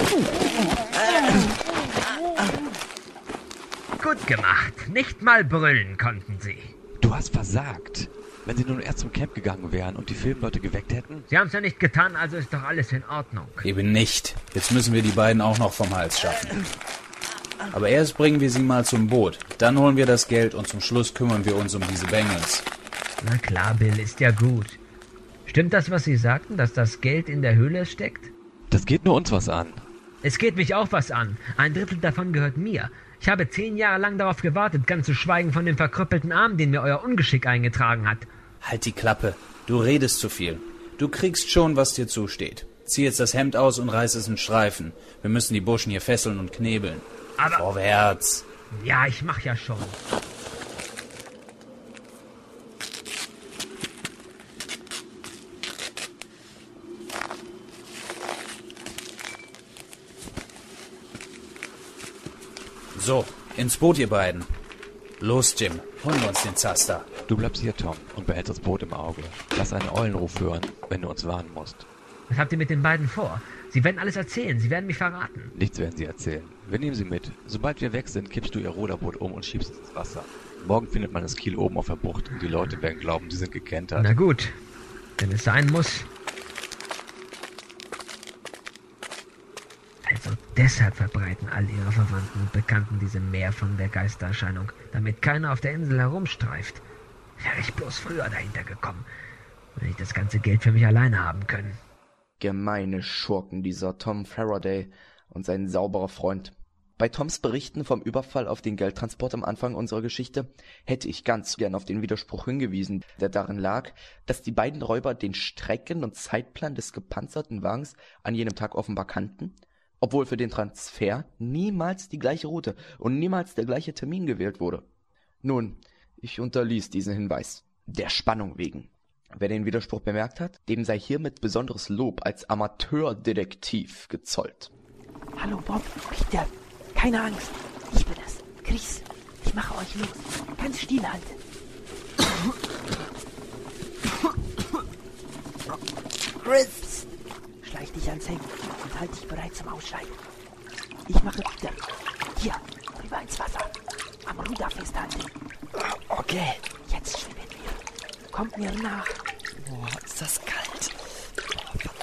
Gut gemacht. Nicht mal brüllen konnten sie. Du hast versagt. Wenn sie nun erst zum Camp gegangen wären und die Filmleute geweckt hätten? Sie haben es ja nicht getan, also ist doch alles in Ordnung. Eben nicht. Jetzt müssen wir die beiden auch noch vom Hals schaffen. Aber erst bringen wir sie mal zum Boot. Dann holen wir das Geld und zum Schluss kümmern wir uns um diese Bengels. Na klar, Bill, ist ja gut. Stimmt das, was Sie sagten, dass das Geld in der Höhle steckt? Das geht nur uns was an. Es geht mich auch was an. 1/3 davon gehört mir. Ich habe 10 Jahre lang darauf gewartet, ganz zu schweigen von dem verkrüppelten Arm, den mir euer Ungeschick eingetragen hat. Halt die Klappe. Du redest zu viel. Du kriegst schon, was dir zusteht. Zieh jetzt das Hemd aus und reiß es in Streifen. Wir müssen die Burschen hier fesseln und knebeln. Aber... Vorwärts. Ja, ich mach ja schon. So, ins Boot, ihr beiden. Los, Jim, holen wir uns den Zaster. Du bleibst hier, Tom, und behältst das Boot im Auge. Lass einen Eulenruf hören, wenn du uns warnen musst. Was habt ihr mit den beiden vor? Sie werden alles erzählen, sie werden mich verraten. Nichts werden sie erzählen. Wir nehmen sie mit. Sobald wir weg sind, kippst du ihr Ruderboot um und schiebst es ins Wasser. Morgen findet man das Kiel oben auf der Bucht und die Leute werden glauben, sie sind gekentert. Na gut, wenn es sein muss. Also deshalb verbreiten all ihre Verwandten und Bekannten diese Mär von der Geistererscheinung, damit keiner auf der Insel herumstreift. Wäre ich bloß früher dahinter gekommen, wenn ich das ganze Geld für mich alleine haben können. Gemeine Schurken, dieser Tom Faraday und sein sauberer Freund. Bei Toms Berichten vom Überfall auf den Geldtransport am Anfang unserer Geschichte hätte ich ganz gern auf den Widerspruch hingewiesen, der darin lag, dass die beiden Räuber den Strecken- und Zeitplan des gepanzerten Wagens an jenem Tag offenbar kannten, obwohl für den Transfer niemals die gleiche Route und niemals der gleiche Termin gewählt wurde. Nun, ich unterließ diesen Hinweis, der Spannung wegen. Wer den Widerspruch bemerkt hat, dem sei hiermit besonderes Lob als Amateurdetektiv gezollt. Hallo Bob, Peter, keine Angst, ich bin es, Chris. Ich mache euch los, ganz still halten. Chris! Schleich dich ans Heck und halt dich bereit zum Aussteigen. Ich mache Peter. Hier, rüber ins Wasser. Am Ruder festhalten. Okay. Jetzt schwimmen wir. Kommt mir nach. Boah, ist das kalt. Oh, verdammt.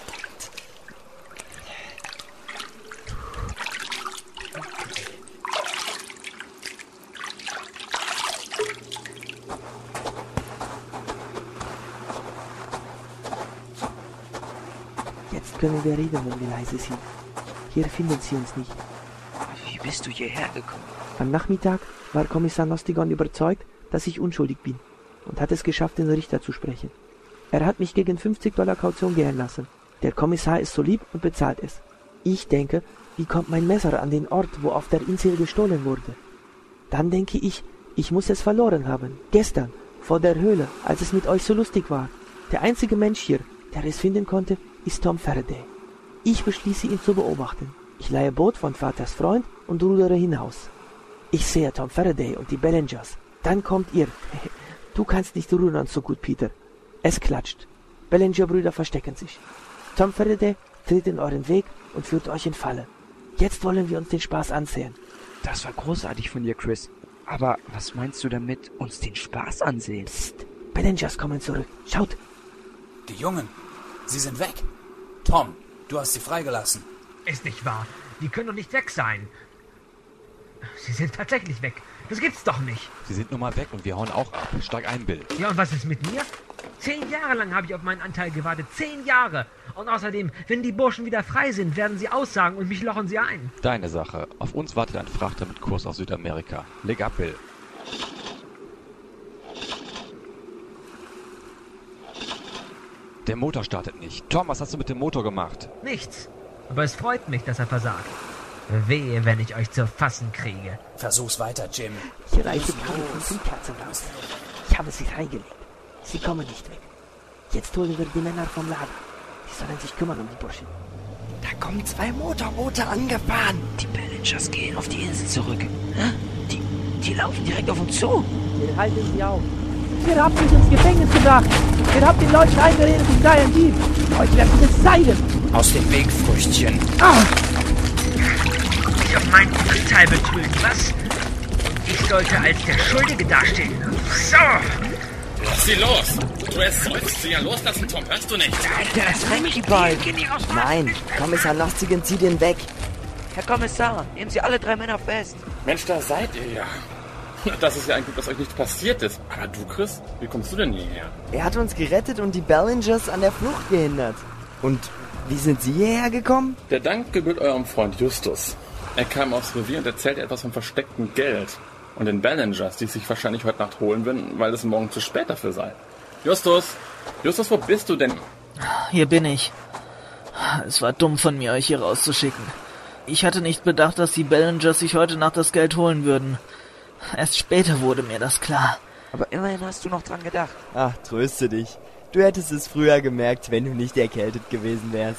Jetzt können wir reden, wenn wir leise sind. Hier finden sie uns nicht. Wie bist du hierher gekommen? Am Nachmittag war Kommissar Nostigon überzeugt, dass ich unschuldig bin und hat es geschafft, den Richter zu sprechen. Er hat mich gegen $50 Kaution gehen lassen. Der Kommissar ist so lieb und bezahlt es. Ich denke, wie kommt mein Messer an den Ort, wo auf der Insel gestohlen wurde? Dann denke ich, ich muss es verloren haben. Gestern, vor der Höhle, als es mit euch so lustig war. Der einzige Mensch hier, der es finden konnte, ist Tom Faraday. Ich beschließe, ihn zu beobachten. Ich leihe Boot von Vaters Freund und rudere hinaus. Ich sehe Tom Faraday und die Bellingers. Dann kommt ihr. Du kannst nicht rudern so gut, Peter. Es klatscht. Bellinger-Brüder verstecken sich. Tom Faraday tritt in euren Weg und führt euch in Falle. Jetzt wollen wir uns den Spaß ansehen. Das war großartig von dir, Chris. Aber was meinst du damit, uns den Spaß ansehen? Psst, Bellingers kommen zurück. Schaut. Die Jungen, sie sind weg. Tom, du hast sie freigelassen. Ist nicht wahr. Die können doch nicht weg sein. Sie sind tatsächlich weg. Das gibt's doch nicht. Sie sind nun mal weg und wir hauen auch ab. Steig ein, Bill. Ja, und was ist mit mir? 10 Jahre lang habe ich auf meinen Anteil gewartet. 10 Jahre. Und außerdem, wenn die Burschen wieder frei sind, werden sie aussagen und mich lochen sie ein. Deine Sache. Auf uns wartet ein Frachter mit Kurs auf Südamerika. Leg ab, Bill. Der Motor startet nicht. Tom, was hast du mit dem Motor gemacht? Nichts. Aber es freut mich, dass er versagt. Wehe, wenn ich euch zu fassen kriege. Versuch's weiter, Jim. Hier reichen keine Flugplätze raus. Ich habe sie reingelegt. Sie kommen nicht weg. Jetzt holen wir die Männer vom Lager. Die sollen sich kümmern um die Burschen. Da kommen 2 Motorboote angefahren. Die Bellingers gehen auf die Insel zurück. Die laufen direkt auf uns zu. Wir halten sie auf. Ihr habt mich ins Gefängnis gebracht. Ihr habt den Leuten eingeredet, ich sei ein Dieb. Euch werden wir es zeigen. Aus dem Weg, Früchtchen. Mich auf meinen Anteil betrügen, was? Und ich sollte als der Schuldige dastehen. So! Lass sie los! Du sollst sie ja loslassen, Tom, hörst du nicht? Das fängt die beiden. Nein, Kommissar Nostigen, zieht ihn weg. Herr Kommissar, nehmen Sie alle 3 Männer fest. Mensch, da seid ihr ja. Das ist ja ein Glück, dass euch nichts passiert ist. Aber du, Chris, wie kommst du denn hierher? Er hat uns gerettet und die Bellingers an der Flucht gehindert. Und wie sind Sie hierher gekommen? Der Dank gebührt eurem Freund Justus. Er kam aufs Revier und erzählte etwas vom versteckten Geld. Und den Bellingers, die sich wahrscheinlich heute Nacht holen werden, weil es morgen zu spät dafür sei. Justus, wo bist du denn? Hier bin ich. Es war dumm von mir, euch hier rauszuschicken. Ich hatte nicht bedacht, dass die Bellingers sich heute Nacht das Geld holen würden. Erst später wurde mir das klar. Aber immerhin hast du noch dran gedacht. Ach, tröste dich. Du hättest es früher gemerkt, wenn du nicht erkältet gewesen wärst.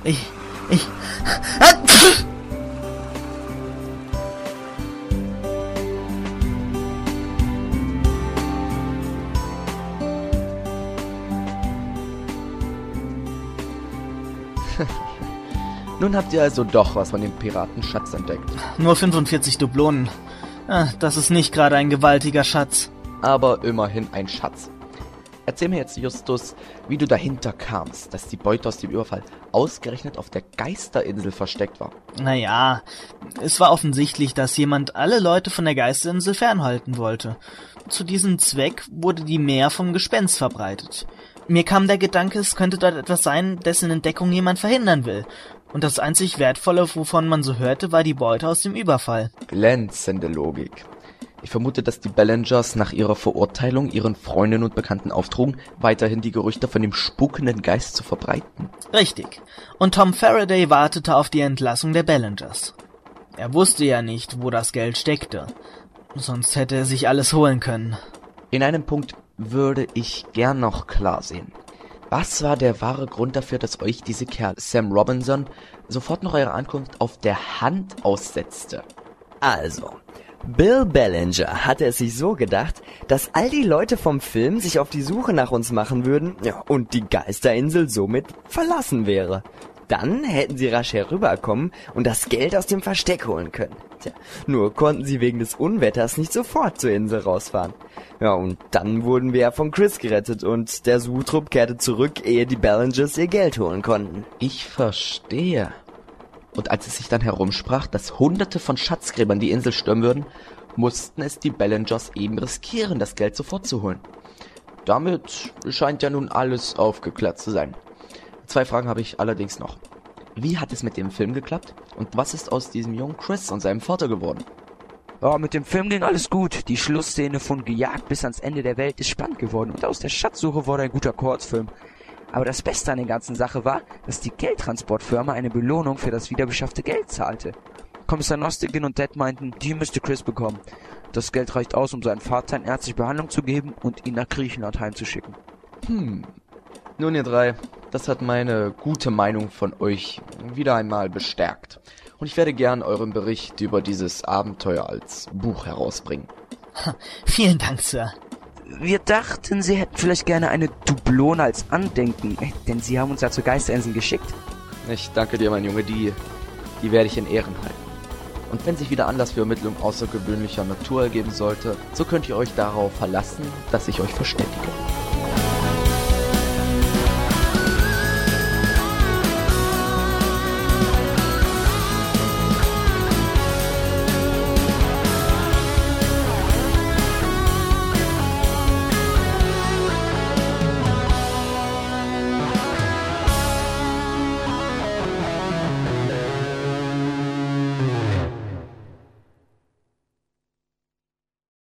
Nun habt ihr also doch was von dem Piratenschatz entdeckt. Nur 45 Dublonen. Das ist nicht gerade ein gewaltiger Schatz. Aber immerhin ein Schatz. Erzähl mir jetzt, Justus, wie du dahinter kamst, dass die Beute aus dem Überfall ausgerechnet auf der Geisterinsel versteckt war. Naja, es war offensichtlich, dass jemand alle Leute von der Geisterinsel fernhalten wollte. Zu diesem Zweck wurde die Mär vom Gespenst verbreitet. Mir kam der Gedanke, es könnte dort etwas sein, dessen Entdeckung jemand verhindern will. Und das einzig Wertvolle, wovon man so hörte, war die Beute aus dem Überfall. Glänzende Logik. Ich vermute, dass die Bellingers nach ihrer Verurteilung ihren Freunden und Bekannten auftrugen, weiterhin die Gerüchte von dem spukenden Geist zu verbreiten. Richtig. Und Tom Faraday wartete auf die Entlassung der Bellingers. Er wusste ja nicht, wo das Geld steckte. Sonst hätte er sich alles holen können. In einem Punkt würde ich gern noch klar sehen. Was war der wahre Grund dafür, dass euch diese Kerl, Sam Robinson, sofort nach eurer Ankunft auf der Hand aussetzte? Also, Bill Bellinger hatte es sich so gedacht, dass all die Leute vom Film sich auf die Suche nach uns machen würden, ja, und die Geisterinsel somit verlassen wäre. Dann hätten sie rasch herüberkommen und das Geld aus dem Versteck holen können. Tja, nur konnten sie wegen des Unwetters nicht sofort zur Insel rausfahren. Ja, und dann wurden wir ja von Chris gerettet und der Suchtrupp kehrte zurück, ehe die Bellingers ihr Geld holen konnten. Ich verstehe. Und als es sich dann herumsprach, dass Hunderte von Schatzgräbern die Insel stürmen würden, mussten es die Bellingers eben riskieren, das Geld sofort zu holen. Damit scheint ja nun alles aufgeklärt zu sein. 2 Fragen habe ich allerdings noch. Wie hat es mit dem Film geklappt? Und was ist aus diesem jungen Chris und seinem Vater geworden? Ja, mit dem Film ging alles gut. Die Schlussszene von Gejagt bis ans Ende der Welt ist spannend geworden und aus der Schatzsuche wurde ein guter Kurzfilm. Aber das Beste an der ganzen Sache war, dass die Geldtransportfirma eine Belohnung für das wiederbeschaffte Geld zahlte. Kommissar Nostigen und Dad meinten, die müsste Chris bekommen. Das Geld reicht aus, um seinen Vater in ärztliche Behandlung zu geben und ihn nach Griechenland heimzuschicken. Nun ihr 3, das hat meine gute Meinung von euch wieder einmal bestärkt. Und ich werde gern euren Bericht über dieses Abenteuer als Buch herausbringen. Vielen Dank, Sir. Wir dachten, Sie hätten vielleicht gerne eine Dublone als Andenken, denn Sie haben uns ja zur Geisterinsel geschickt. Ich danke dir, mein Junge, die werde ich in Ehren halten. Und wenn sich wieder Anlass für Ermittlung außergewöhnlicher Natur ergeben sollte, so könnt ihr euch darauf verlassen, dass ich euch verständige.